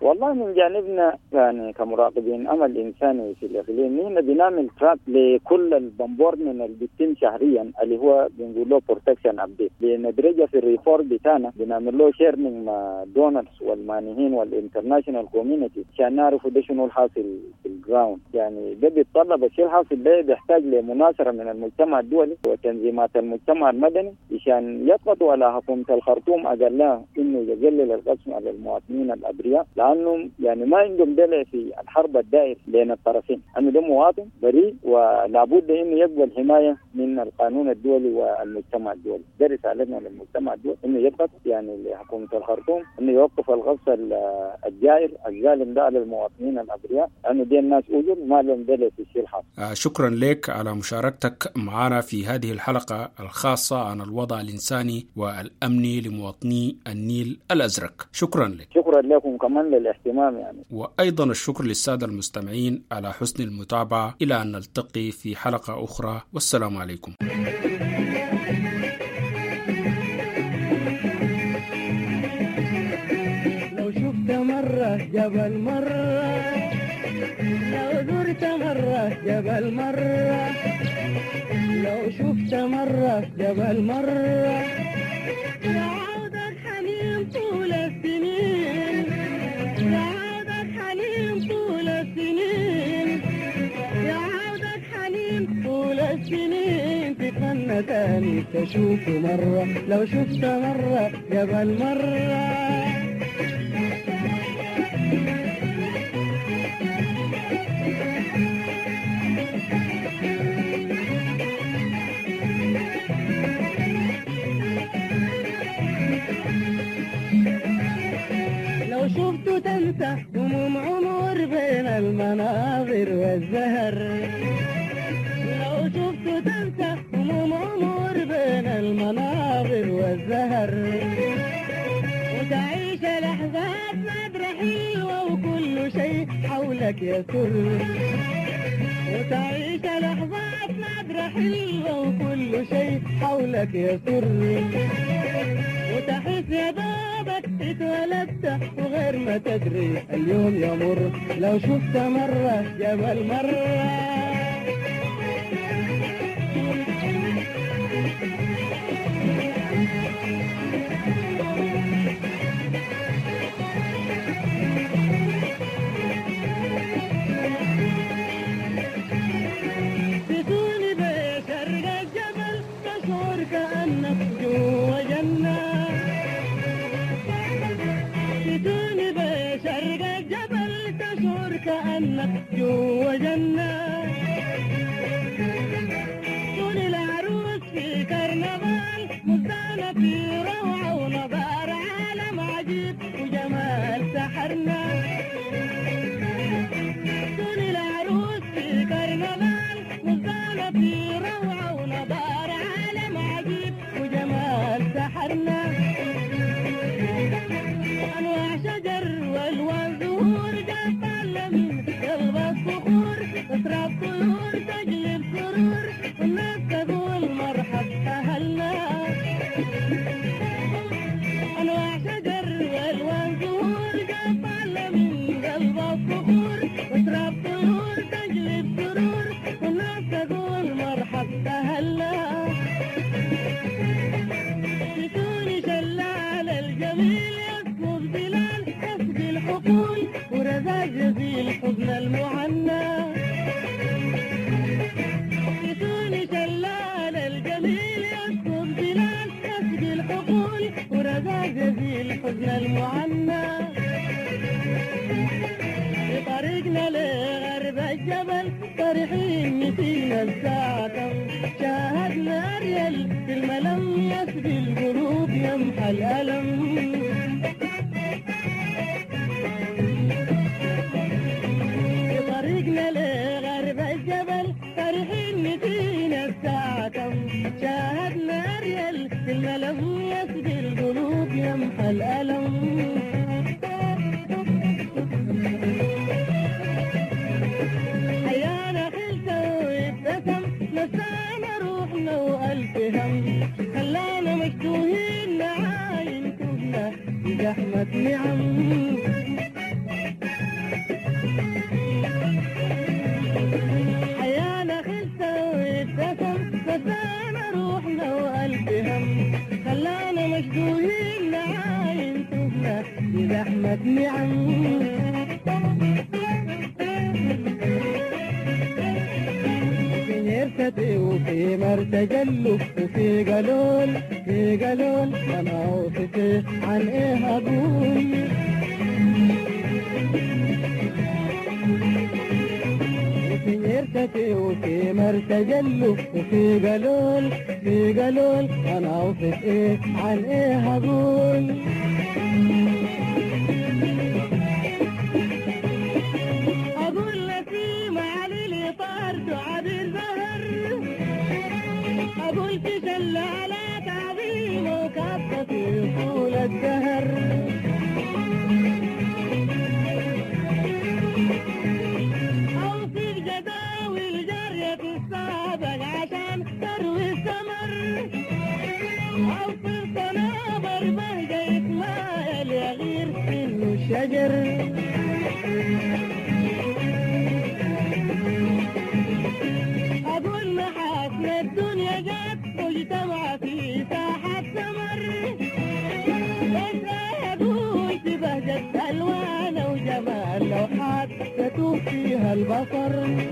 Speaker 9: والله من جانبنا يعني كمراقبين أمل إنساني في الإقليم هنا بنعمل تراك لكل البومبورمنت اللي بيتم شهريا اللي هو بنقول له بروتكشن أبديت، بندرجه في الريبورت بتاعنا، بنعمل له شيرنينج مع دونرز والمانحين والانترناشونال كوميونتي عشان نعرفوا ده شنو الحاصل في الجراوند. يعني ده بيتطلب الشيء الحاصل ده بيحتاج لمناصرة من المجتمع الدولي وتنظيمات المجتمع المدني عشان يضغطوا على حكومة الخرطوم أقلها إنه يقلل القسم على المواطنين الأبرياء، لأنهم يعني ما عندهم دلع في الحرب الدائر بين الطرفين، أنه ده مواطن بريء ولابد إنه يقبل حماية من القانون الدولي والمجتمع الدولي. ده رسالتنا للمجتمع الدولي إنه يضغط يعني لحكومة الخرطوم إنه يوقف الغصب الجائر الظالم ده على المواطنين الأبرياء، لأنه دي الناس أجر ما لهم دلع في الشيء الحاصل.
Speaker 8: آه شكرا لك على مشاركتك معنا في هذه الحلقة الخاصة عن الوضع الإنساني والأمني لمواطني النيل الأزرق. شكرا لك.
Speaker 9: شكرا لكم كمان للاهتمام يعني.
Speaker 8: وأيضا الشكر للسادة المستمعين على حسن المتابعة، إلى أن نلتقي في حلقة أخرى، والسلام عليكم.
Speaker 10: لو شفت مرة جبل مرة، لو زرت مرة جبل مرة، لو شفت مرة جبل مرة، يعودك حنين طول السنين، يعودك حنين طول السنين، يعودك حنين طول السنين، تتمنى تاني تشوف مرة، لو شفت مرة جبل مرة. لو شفت تنسى هموم عمر بين المناظر والزهر، لو شفت تنسى هموم عمر بين المناظر والزهر، وتعيش لحظات نادرة حلوة وكل شيء حولك يسر، وتعيش لحظات نادرة حلوة وكل شيء حولك يسر، وتحس يا بابك اتولدت وغير ما تدري اليوم يمر، لو شفت مرة جبل مرة. تسوني بشرق الجبل تشعر كأنك جوا جنة، تسوني بشرق الجبل تشعر كأنك جوا جنة، توني العروس في كرنفال مزدانة في روعة ونظار عالم عجيب وجمال سحرنا، توني العروس في كرنفال مزدانة في روعة ونظار عالم عجيب وجمال سحرنا، أنواع شجر والوان زهور جبال من قلب الصخور، تسرب طيور تجلب سرور والناس تقول مرحب أهلنا، أنواع شجر والوان زهور جبال من قلب الصخور، تسرب طيور تجلب سرور والناس تقول مرحب أهلنا، تسوني شلال الجميل يسكب ظلال يسقي الحقول ورزاق يزيل حزن المعنى، تسوني شلال الجميل يسكب ظلال يسقي الحقول ورزاق يزيل حزن المعنى، في طريقنا لغرب الجبل فرحين نسينا الساعة كم، شاهدنا أريل في الملم يسقي القلوب يمحى الألم، في طريقنا لغرب الجبل فرحين نسينا الساعة كم، شاهدنا أريل في الملم يسقي القلوب يمحى الألم. حيانا خلته وابتسم نسانا روحنا وألف هم، خلانا مشتوهين نعاين كنا بزحمة نعم، ألف هم خلانا مشدودين نعاين تبنا بزحمة نعم في وفي مرتجل وفي قالول في قالول أنا وفي عن إيه أقول وفي وفي مرتجل وفي قالول في قالول أنا وفي إيه عن إيه أقول أقول نسيم علي الإطار تعبير زهر أقول في شلالات عظيم وكافة في طول الدهر أو في جداول جارية السابق عشان تروي الثمر أو في الصنابر بهجة إسماعيل يغير منه الشجر أقول محاسن الدنيا جات مجتمع في ساحة سمر بس أقول في بهجة ألوان وجمال لوحات تتوه فيها البصر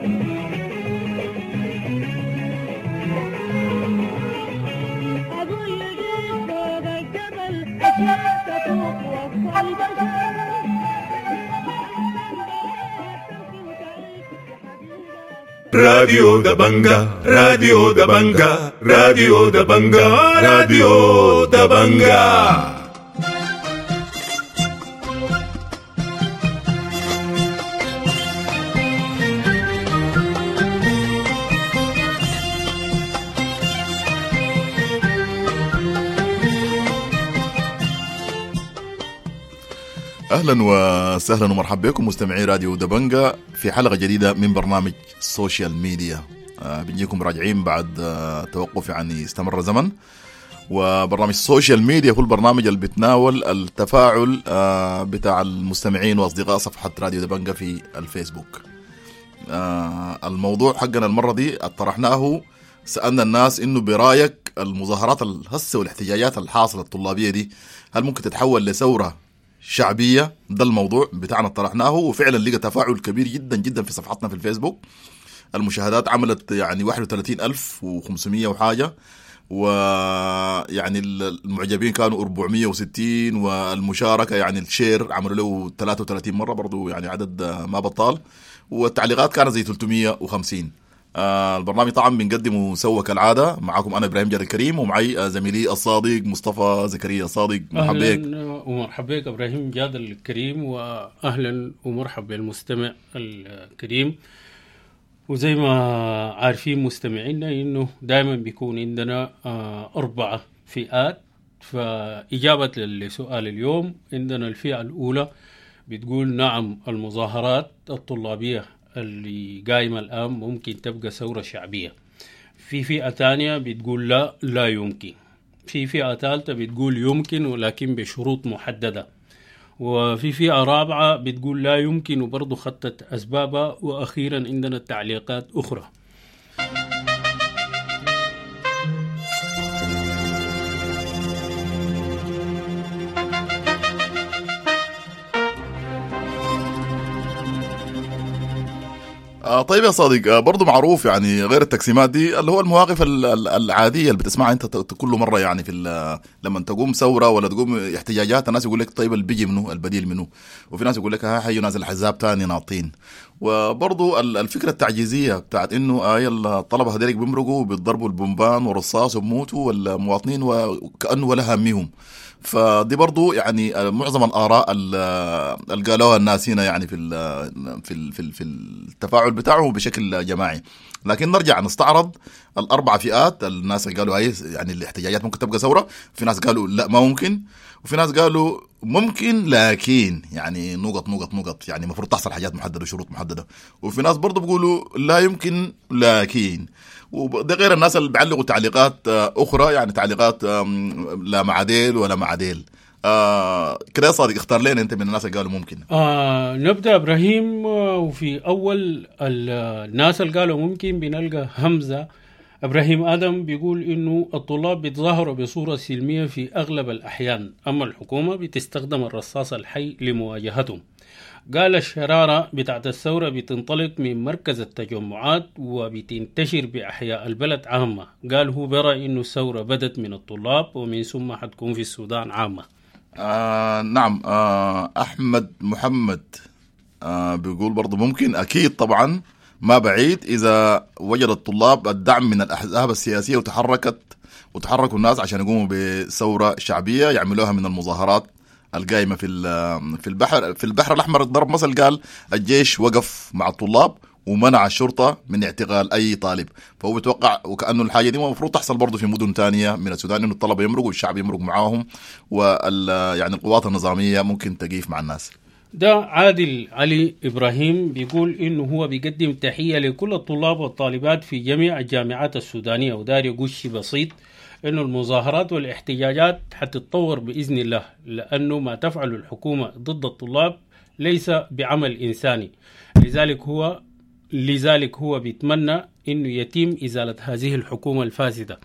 Speaker 10: أقول لقيت فوق الجبل أشياء تتوه وسط البشر
Speaker 1: راديو دبنجا راديو دبنجا راديو دبنجا راديو دبنجا
Speaker 11: أهلا وسهلا ومرحبا بكم مستمعي راديو دبنجا في حلقة جديدة من برنامج سوشيال ميديا. آه بنجيكم راجعين بعد آه توقف يعني استمر زمن. وبرنامج سوشيال ميديا هو البرنامج اللي بتناول التفاعل آه بتاع المستمعين وأصدقاء صفحة راديو دبنجا في الفيسبوك. آه الموضوع حقنا المرة دي طرحناه، سألنا الناس إنه برأيك المظاهرات الهسة والاحتجاجات الحاصلة الطلابية دي هل ممكن تتحول لثورة شعبية؟ ده الموضوع بتاعنا طرحناه، وفعلا لقى تفاعل كبير جدا جدا في صفحتنا في الفيسبوك. المشاهدات عملت يعني واحد وثلاثين ألف وخمسمية وحاجة، ويعني المعجبين كانوا أربعمية وستين، والمشاركة يعني الشير عملوا له ثلاثة وثلاثين مرة برضو، يعني عدد ما بطال، والتعليقات كانت زي ثلاثمية وخمسين. آه البرنامج طبعا بنقدمه سوا كالعادة، معكم أنا إبراهيم جاد الكريم ومعي آه زميلي الصادق مصطفى زكريا. صادق مرحبا بك.
Speaker 2: أهلا ومرحبا بك إبراهيم جاد الكريم، وأهلا ومرحبا بالمستمع الكريم. وزي ما عارفين مستمعينا إنه دائما بيكون عندنا آه أربعة فئات. فإجابة للسؤال اليوم عندنا الفئة الأولى بتقول نعم المظاهرات الطلابية اللي قايمة الآن ممكن تبقى ثورة شعبية. في فئة تانية بتقول لا لا يمكن. في فئة ثالثة بتقول يمكن ولكن بشروط محددة. وفي فئة رابعة بتقول لا يمكن وبرضو خطت أسبابها. وأخيرا عندنا تعليقات أخرى.
Speaker 11: آه طيب يا صديق، آه برضو معروف يعني غير التقسيمات دي اللي هو المواقف العادية اللي بتسمعها انت كل مرة، يعني في لما تقوم ثورة ولا تقوم احتجاجات الناس يقول لك طيب البيجي منه البديل منه، وفي ناس يقول لك ها حيو نازل حزاب تاني ناطين. وبرضو الفكرة التعجيزية بتاعت انه آه الطلبة هذيك بيمرقوا بيضربوا البومبان والرصاص وبموتوا والمواطنين وكأنه ولا همهم. فدي برضو يعني معظم الآراء اللي قالوها الناس هنا يعني في في في في التفاعل بتاعهم بشكل جماعي. لكن نرجع نستعرض الأربع فئات. الناس اللي قالوا هاي يعني الاحتجاجات ممكن تبقى ثورة، في ناس قالوا لا ما ممكن، وفي ناس قالوا ممكن لكن يعني نقط نقط نقط يعني مفروض تحصل حاجات محددة وشروط محددة، وفي ناس برضو بيقولوا لا يمكن لكن. وده غير الناس اللي بيعلقوا تعليقات أخرى، يعني تعليقات لا مع ديل ولا مع ديل. آه كده صادق، اختار لنا أنت من الناس اللي قالوا ممكن.
Speaker 2: آه نبدأ إبراهيم. وفي أول الناس اللي قالوا ممكن بنلقى همزة إبراهيم آدم بيقول إنه الطلاب بيتظاهروا بصورة سلمية في أغلب الأحيان، أما الحكومة بتستخدم الرصاص الحي لمواجهتهم. قال الشرارة بتاعت الثورة بتنطلق من مركز التجمعات وبتنتشر بأحياء البلد عامة. قال هو برأي إنه الثورة بدت من الطلاب ومن ثم حتكون في السودان عامة.
Speaker 11: آه نعم. آه أحمد محمد آه بيقول برضو ممكن أكيد طبعا ما بعيد إذا وجد الطلاب الدعم من الأحزاب السياسية وتحركت وتحركوا الناس عشان يقوموا بثورة شعبية يعملوها من المظاهرات القائمة في في البحر في البحر الأحمر. ضرب مثل قال الجيش وقف مع الطلاب ومنع الشرطة من اعتقال أي طالب، فهو بيتوقع وكأنه الحاجة دي المفروض تحصل برضو في مدن تانية من السودان، إنه الطلبة يمرقوا والشعب يمرق معاهم، وال يعني القوات النظامية ممكن تقيف مع الناس.
Speaker 2: ده عادل علي إبراهيم بيقول إنه هو بيقدم تحية لكل الطلاب والطالبات في جميع الجامعات السودانية، ودار يقول شيء بسيط إنه المظاهرات والاحتجاجات حتتطور بإذن الله، لأنه ما تفعل الحكومة ضد الطلاب ليس بعمل إنساني، لذلك هو لذلك هو بيتمنى إنه يتم إزالة هذه الحكومة الفاسدة.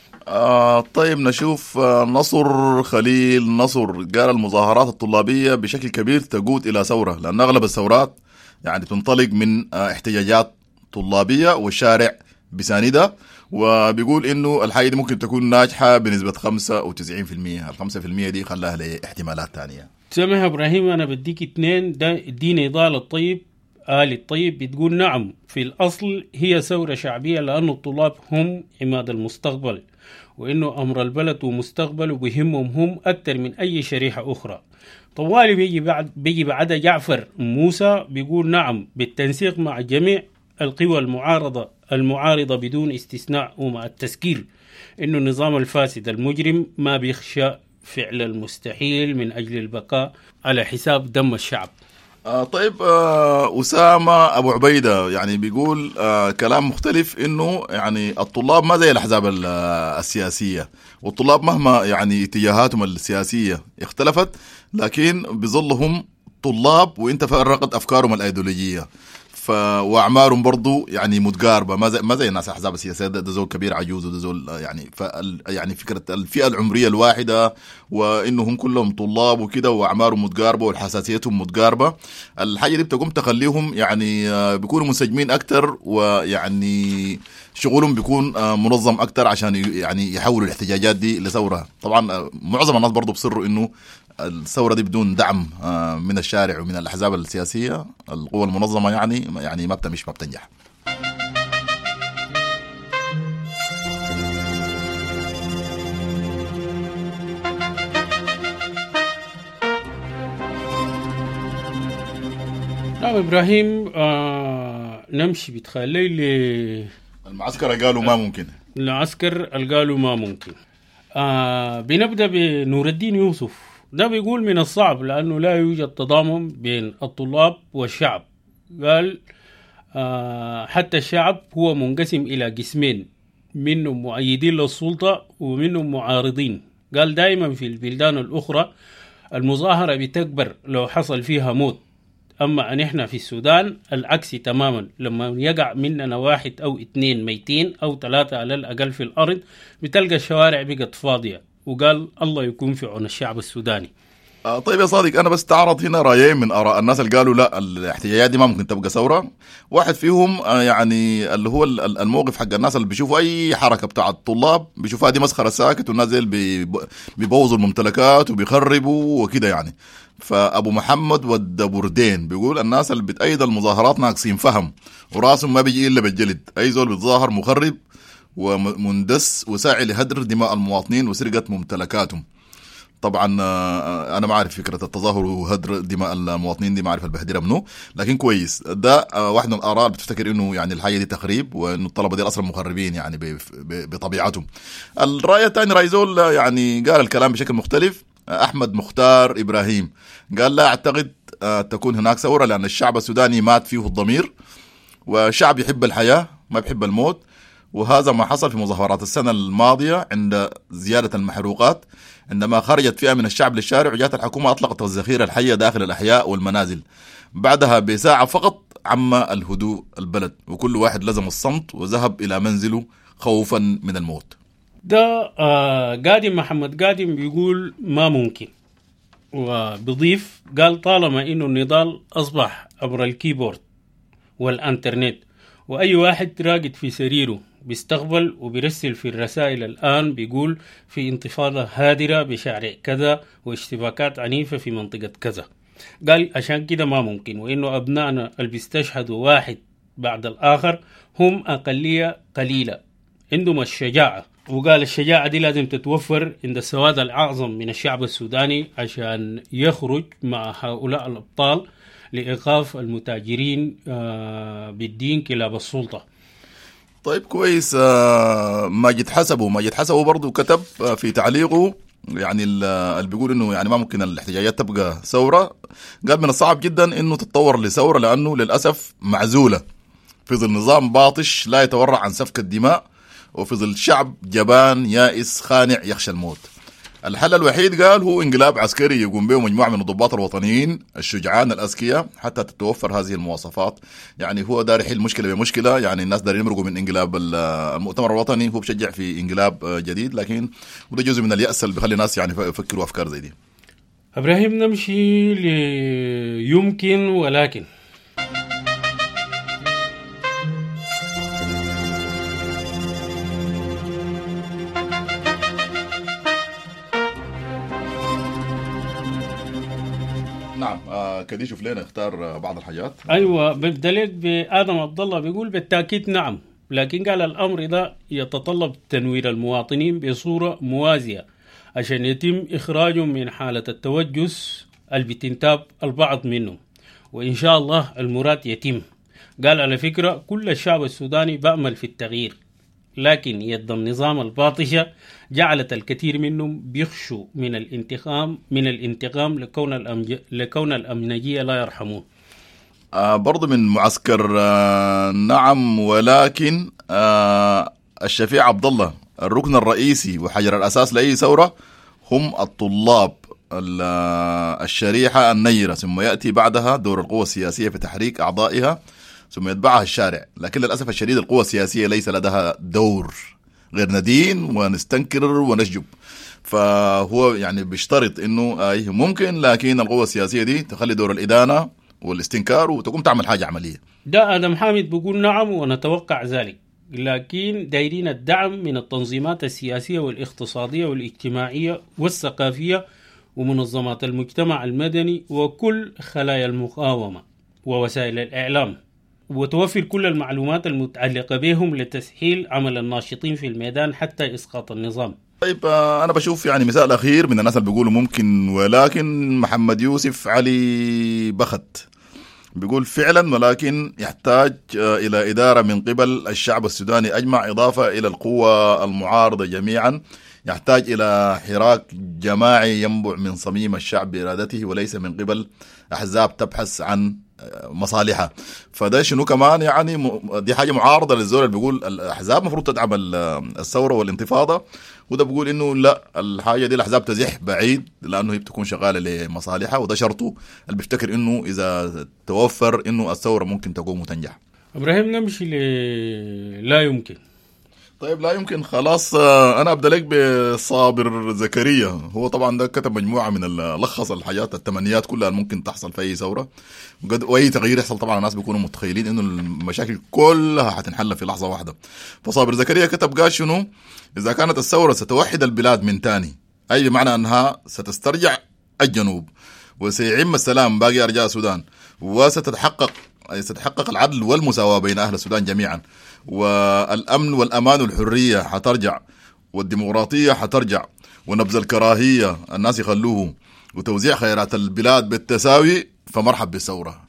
Speaker 11: آه طيب نشوف. آه نصر خليل نصر قال المظاهرات الطلابية بشكل كبير تقود إلى ثورة، لأن أغلب الثورات يعني تنطلق من آه احتجاجات طلابية والشارع بساندة، وبيقول إنه الحاجة دي ممكن تكون ناجحة بنسبة خمسة وتسعين في المية. الخمسة في المية دي خلاها لاحتمالات تانية.
Speaker 2: سامح إبراهيم أنا بديك اتنين، ده اديني ضال الطيب آل الطيب بتقول نعم في الأصل هي ثورة شعبية، لأن الطلاب هم عماد المستقبل، وإنه أمر البلد ومستقبله بهمهم هم أكثر من أي شريحة أخرى. طوالي بيجي بعد بيجي بعد جعفر موسى بيقول نعم بالتنسيق مع جميع القوى المعارضة المعارضة بدون استثناء، ومع التذكير إنه النظام الفاسد المجرم ما بيخشى فعل المستحيل من أجل البقاء على حساب دم الشعب.
Speaker 11: آه طيب. آه أسامة أبو عبيدة يعني بيقول آه كلام مختلف، إنه يعني الطلاب ما زي الأحزاب السياسية، والطلاب مهما يعني اتجاهاتهم السياسية اختلفت لكن بظلهم طلاب، وإنت فرقت أفكارهم الأيديولوجية واعمارهم برضو يعني متقاربه، ما زي ما زي الناس احزاب السياسيه. ده, ده زول كبير عجوز وده زول يعني يعني فكره الفئه العمريه الواحده، وانهم كلهم طلاب وكده واعمارهم متقاربه وحساسيتهم متقاربه. الحاجه دي بتقوم تخليهم يعني بيكونوا منسجمين اكثر، ويعني شغلهم بيكون منظم اكثر عشان يعني يحولوا الاحتجاجات دي لثوره. طبعا معظم الناس برضو بصروا انه الثورة دي بدون دعم من الشارع ومن الأحزاب السياسية القوى المنظمة يعني يعني ما بتمش ما بتنجح.
Speaker 2: نعم إبراهيم. آه نمشي بتخلي لي
Speaker 11: المعسكر قالوا ما ممكن،
Speaker 2: العسكر قالوا ما ممكن. آه بنبدأ بنور الدين يوسف، ده بيقول من الصعب لأنه لا يوجد تضامن بين الطلاب والشعب. قال آه حتى الشعب هو منقسم إلى قسمين، منهم مؤيدين للسلطة ومنهم معارضين. قال دائما في البلدان الأخرى المظاهرة بتكبر لو حصل فيها موت، أما أن إحنا في السودان العكس تماما، لما يقع مننا واحد أو اثنين ميتين أو ثلاثة على الأقل في الأرض بتلقى الشوارع بقت فاضية. وقال الله يكون في عون الشعب السوداني.
Speaker 11: آه طيب يا صادق، أنا بس تعرض هنا رأيين من آراء الناس اللي قالوا لا الاحتجاجات دي ما ممكن تبقى ثورة. واحد فيهم آه يعني اللي هو الموقف حق الناس اللي بيشوفوا أي حركة بتاع الطلاب بيشوفها دي مسخرة ساكت، والناس دي بيبوظوا الممتلكات وبيخربوا وكده يعني. فأبو محمد والدبردين بيقول الناس اللي بتأيد المظاهرات ناقصين فهم وراسهم ما بيجي إلا بالجلد. أي زول بيتظاهر مخرب ومندس وساعي لهدر دماء المواطنين وسرقة ممتلكاتهم. طبعا انا ما اعرف فكره التظاهر وهدر دماء المواطنين دي، ما اعرف البهدله منه، لكن كويس ده واحد من الاراء بتفتكر انه يعني الحاجه دي تخريب، وانه الطلبه دي اصلا مخربين يعني بطبيعتهم. الراي الثاني راي زول يعني قال الكلام بشكل مختلف. احمد مختار ابراهيم قال لا اعتقد تكون هناك ثوره، لان الشعب السوداني مات فيه الضمير، والشعب يحب الحياه ما بيحب الموت، وهذا ما حصل في مظاهرات السنة الماضية عند زيادة المحروقات، عندما خرجت فئة من الشعب للشارع وجاءت الحكومة أطلقت الذخيرة الحية داخل الأحياء والمنازل. بعدها بساعة فقط عم الهدوء البلد، وكل واحد لزم الصمت وذهب إلى منزله خوفا من الموت.
Speaker 2: ده آه قادم محمد قادم بيقول ما ممكن، وبضيف قال طالما إنه النضال أصبح عبر الكيبورد والانترنت وأي واحد راقد في سريره بيستقبل وبيرسل في الرسائل الآن بيقول في انتفاضة هادرة بشارع كذا واشتباكات عنيفة في منطقة كذا، قال عشان كده ما ممكن، وإنه أبنائنا اللي بيستشهدوا واحد بعد الآخر هم أقلية قليلة عندهم الشجاعة، وقال الشجاعة دي لازم تتوفر عند السواد الأعظم من الشعب السوداني عشان يخرج مع هؤلاء الأبطال لإيقاف المتاجرين بالدين كلاب السلطة.
Speaker 11: طيب كويس. ماجد حسبه ماجد حسبه برضو كتب في تعليقه يعني اللي بيقول انه يعني ما ممكن الاحتجاجات تبقى ثورة. قال من الصعب جدا انه تتطور لثورة لانه للأسف معزولة في ظل نظام باطش لا يتورع عن سفك الدماء، وفي ظل شعب جبان يائس خانع يخشى الموت. الحل الوحيد قال هو انقلاب عسكري يقوم به مجموعة من الضباط الوطنيين الشجعان الأذكياء حتى تتوفر هذه المواصفات. يعني هو دار يحل مشكلة بمشكلة، يعني الناس دارين يمرقوا من انقلاب المؤتمر الوطني، هو بشجع في انقلاب جديد، لكن وده جزء من اليأس اللي بيخلي الناس يعني يفكروا أفكار زي دي.
Speaker 2: إبراهيم نمشي ليمكن ولكن.
Speaker 11: نعم آه كده شوف لنا اختار بعض الحاجات.
Speaker 2: ايوه بدلت بآدم عبد الله بيقول بالتأكيد نعم، لكن قال الأمر ده يتطلب تنوير المواطنين بصورة موازية عشان يتم إخراجهم من حالة التوجس اللي بتنتاب البعض منهم، وإن شاء الله المراد يتم. قال على فكرة كل الشعب السوداني بأمل في التغيير، لكن يد النظام الباطشة جعلت الكثير منهم بيخشوا من الانتقام من الانتقام لكون الأمج... لكون الأمنية لا يرحمون.
Speaker 11: آه برضو من معسكر آه نعم ولكن آه الشفيع عبد الله الركن الرئيسي وحجر الأساس لأي ثورة هم الطلاب الشريحة النيرة، ثم يأتي بعدها دور القوى السياسية في تحريك أعضائها، ثم يتبعها الشارع. لكن للأسف الشديد القوى السياسية ليس لديها دور غير ندين ونستنكر ونشجب، فهو يعني بيشترط انه اي ممكن، لكن القوى السياسية دي تخلي دور الإدانة والاستنكار وتقوم تعمل حاجة عملية.
Speaker 2: ده آدم حامد بيقول نعم ونتوقع ذلك، لكن دايرين الدعم من التنظيمات السياسية والاقتصادية والاجتماعية والثقافية ومنظمات المجتمع المدني وكل خلايا المقاومة ووسائل الإعلام، وتوفر كل المعلومات المتعلقة بهم لتسهيل عمل الناشطين في الميدان حتى إسقاط النظام.
Speaker 11: طيب أنا بشوف يعني مثال أخير من الناس اللي بيقولوا ممكن ولكن، محمد يوسف علي بخت بيقول فعلا ولكن يحتاج إلى إدارة من قبل الشعب السوداني أجمع، إضافة إلى القوى المعارضة جميعا، يحتاج إلى حراك جماعي ينبع من صميم الشعب بإرادته وليس من قبل أحزاب تبحث عن مصالحها. فده شنو كمان يعني دي حاجة معارضة للزول اللي بيقول الأحزاب مفروض تدعم الثورة والانتفاضة، وده بيقول إنه لا، الحاجة دي الأحزاب تزح بعيد لأنه هي بتكون شغالة لمصالحها، وده شرطه اللي بيفتكر إنه إذا توفر إنه الثورة ممكن تقوم وتنجح.
Speaker 2: إبراهيم نمشي ل لا يمكن.
Speaker 11: طيب لا يمكن خلاص. أنا أبدأ لك بصابر زكريا. هو طبعا ده كتب مجموعة من لخص الحاجات التمنيات كلها ممكن تحصل في أي ثورة وأي تغيير يحصل. طبعا الناس بيكونوا متخيلين إنه المشاكل كلها حتنحل في لحظة واحدة. فصابر زكريا كتب قال شنو إذا كانت الثورة ستوحد البلاد من تاني، أي بمعنى أنها ستسترجع الجنوب وسيعم السلام باقي أرجاء السودان، وستتحقق ستتحقق العدل والمساواة بين أهل السودان جميعا، والأمن والأمان والحرية حترجع، والديمقراطية حترجع، ونبذ الكراهية الناس يخلوه، وتوزيع خيرات البلاد بالتساوي، فمرحب بالثورة.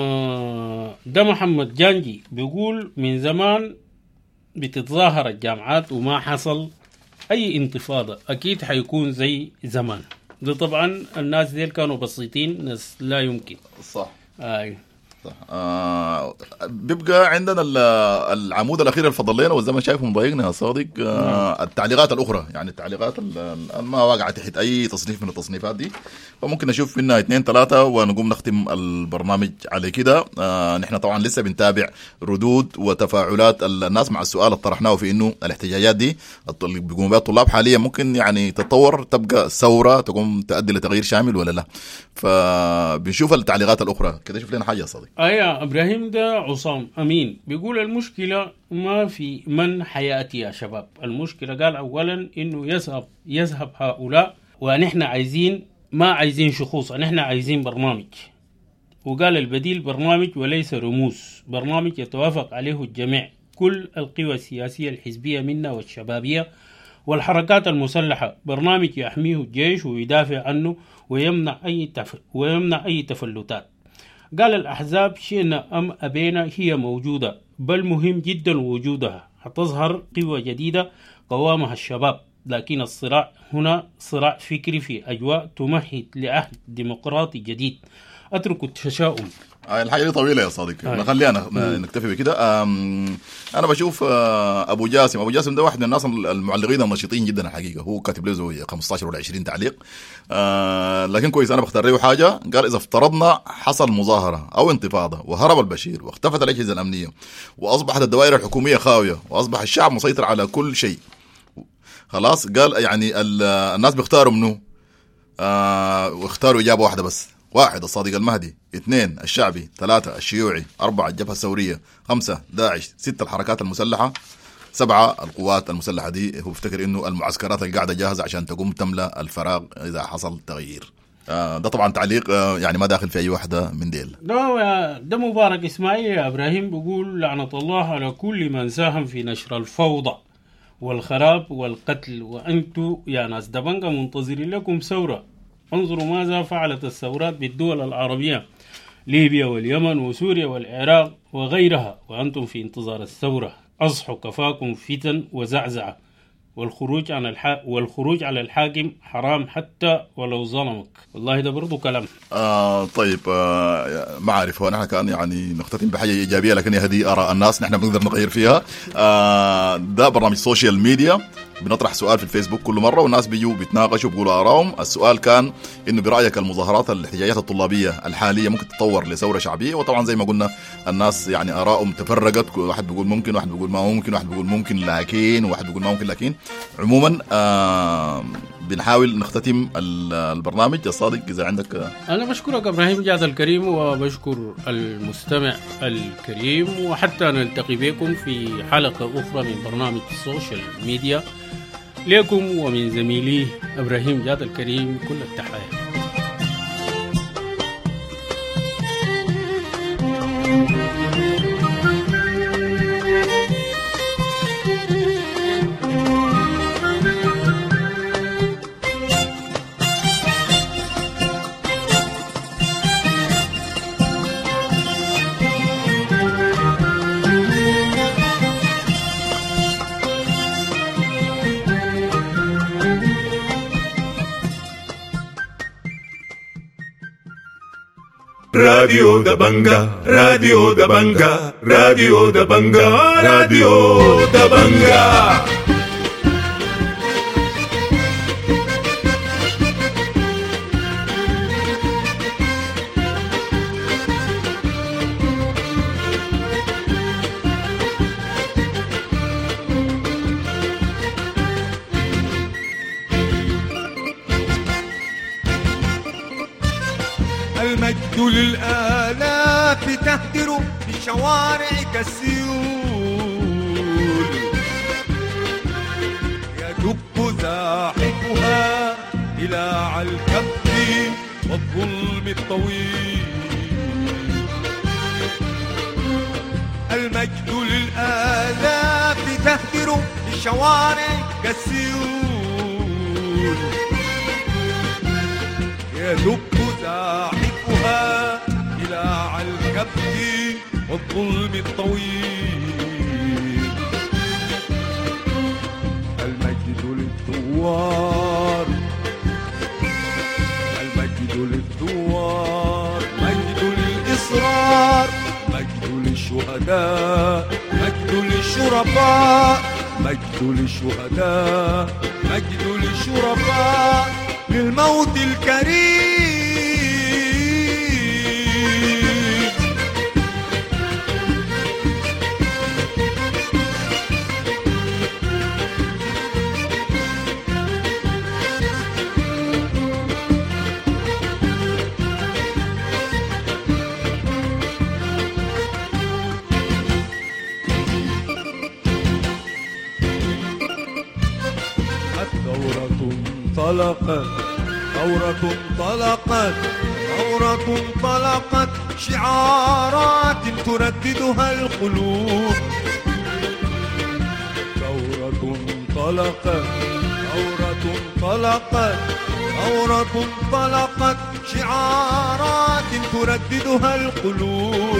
Speaker 2: آه ده محمد جانجي بيقول من زمان بتتظاهر الجامعات وما حصل أي انتفاضة، أكيد حيكون زي زمان. ده طبعا الناس ديل كانوا بسيطين، ناس لا يمكن.
Speaker 11: صح.
Speaker 2: آه.
Speaker 11: صح. آه بيبقى عندنا العمود الاخير اللي فضل لنا والزمن شايفه مضايقنا يا صادق. آه التعليقات الاخرى، يعني التعليقات ما واقعه تحت اي تصنيف من التصنيفات دي، فممكن نشوف منها اثنين ثلاثه ونقوم نختم البرنامج على كده. آه نحن طبعا لسه بنتابع ردود وتفاعلات الناس مع السؤال اللي طرحناه في انه الاحتجاجات دي اللي بيقوموا بها الطلاب حاليا ممكن يعني تتطور تبقى ثوره تقوم تؤدي لتغيير شامل ولا لا. فبنشوف التعليقات الاخرى كده. شوف لنا حاجه يا صديق.
Speaker 2: ايوه ابراهيم ده عصام امين بيقول المشكله ما في من حياتي يا شباب، المشكله قال اولا انه يذهب يذهب هؤلاء ونحن عايزين ما عايزين شخوص، نحن عايزين برنامج. وقال البديل برنامج وليس رموز، برنامج يتوافق عليه الجميع، كل القوى السياسيه الحزبيه منا والشبابيه والحركات المسلحة، برنامج يحميه الجيش ويدافع عنه ويمنع أي تف... ويمنع أي تفلتات. قال الأحزاب شئنا أم أبينا هي موجودة، بل مهم جدا وجودها، حتظهر قوة جديدة قوامها الشباب، لكن الصراع هنا صراع فكري في أجواء تمهد لعهد ديمقراطي جديد. أترك التشاؤم.
Speaker 11: الحاجة دي طويلة يا صديقي، نخليها نكتفي بكده. أنا بشوف أبو جاسم أبو جاسم ده واحد من الناس المعلقين النشيطين جدا الحقيقة، هو كاتب له زي خمسة عشر ولا عشرين تعليق. لكن كويس أنا بختار له حاجة. قال إذا افترضنا حصل مظاهرة أو انتفاضة وهرب البشير واختفت الأجهزة الأمنية وأصبحت الدوائر الحكومية خاوية وأصبح الشعب مسيطر على كل شيء، خلاص قال يعني الناس بيختاروا منه. آه واختاروا إجابة واحدة بس، واحد الصادق المهدي، اثنين الشعبي، ثلاثة الشيوعي، أربعة الجبهة الثورية، خمسة داعش، ستة الحركات المسلحة، سبعة القوات المسلحة دي هو بيفتكر إنه المعسكرات اللي قاعدة جاهزة عشان تقوم تملأ الفراغ إذا حصل تغيير. آه ده طبعا تعليق آه يعني ما داخل في أي واحدة من ديل.
Speaker 2: ده ده مبارك إسماعيل يا إبراهيم بيقول لعنة الله على كل من ساهم في نشر الفوضى والخراب والقتل، وأنتوا يا ناس دبنجة منتظرين لكم ثورة. انظروا ماذا فعلت الثورات بالدول العربية، ليبيا واليمن وسوريا والعراق وغيرها، وأنتم في انتظار الثورة. أصحوا كفاكم فتن وزعزعة، والخروج عن الح... والخروج على الحاكم حرام حتى ولو ظلمك. والله ده برضو كلام.
Speaker 11: آه طيب آه ما عارف هو نحن كان يعني نختتم بحاجة إيجابية، لكن هذه آراء الناس نحن بنقدر نغير فيها. آه ده برنامج سوشيال ميديا، بنطرح سؤال في الفيسبوك كل مرة والناس بيجوا بيتناقشوا بيقولوا آراءهم. السؤال كان إنه برأيك المظاهرات الاحتجاجات الطلابية الحالية ممكن تتطور لثورة شعبية؟ وطبعا زي ما قلنا الناس يعني آراءهم تفرقت، واحد بيقول ممكن، واحد بيقول ما ممكن، واحد بيقول ممكن لكن، واحد بيقول ما ممكن لكن. عموما آه بنحاول نختتم البرنامج. الصادق إذا عندك آه
Speaker 2: أنا بشكرك إبراهيم جاد الكريم، وبشكر المستمع الكريم، وحتى نلتقي بكم في حلقة أخرى من برنامج السوشيال ميديا. لكم ومن زميلي إبراهيم جاد الكريم كل التحية.
Speaker 1: راديو دبنجا راديو دبنجا راديو دبنجا راديو دبنجا.
Speaker 12: المجد للآلاف تهدر بشوارع كالسيول، يدب زاحفها إلى الكف والظلم الطويل. المجد للآلاف تهدر بشوارع كالسيول، يدب زاحفها إلى الكبد والظلم الطويل. المجد للثوار، المجد للثوار، مجد للإصرار. للشهداء، مجد للشرفاء، مجد للشهداء، مجد للشرفاء، للموت الكريم. انطلقت ثورة انطلقت ثورة انطلقت شعارات ترددها القلوب. ثورة انطلقت ثورة انطلقت ثورة انطلقت شعارات ترددها القلوب.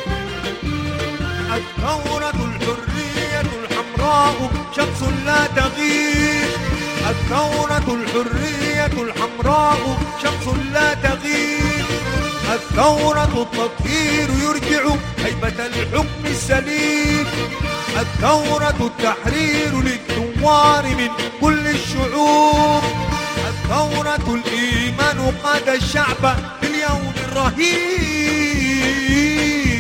Speaker 12: الثورة الحرية الحمراء شمس لا تغيب. الثورة الحرية الحمراء شمس لا تغيب. الثورة التطهير يرجع هيبة الحكم السليم. الثورة التحرير للثوار من كل الشعوب. الثورة الإيمان قاد الشعب في اليوم الرهيب.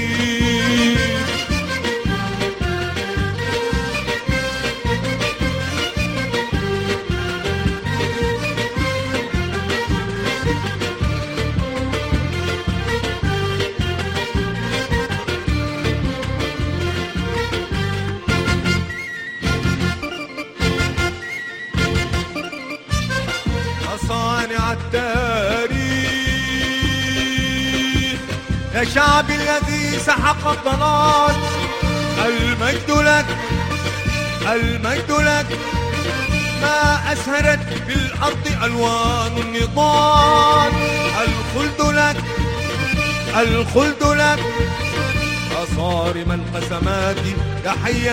Speaker 12: التاريخ يا شعب الذي سحق الضلال، المجد لك المجد لك. ما أسهرت في الأرض ألوان النضال، الخلد لك الخلد لك. أصارم القسمات تحيا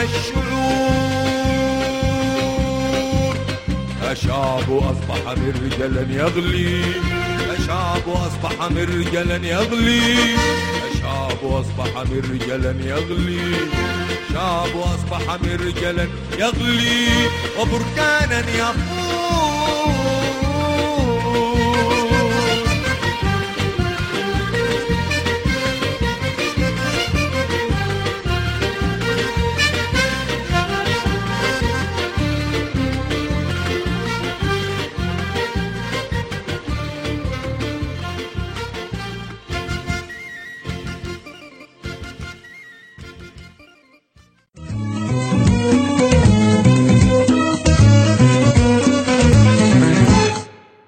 Speaker 12: الشعوب. الشعب أصبح مرجلا يغلي، الشعب أصبح مرجلا يغلي، الشعب أصبح مرجلا يغلي، الشعب أصبح مرجلا يغلي وبركانا يفور.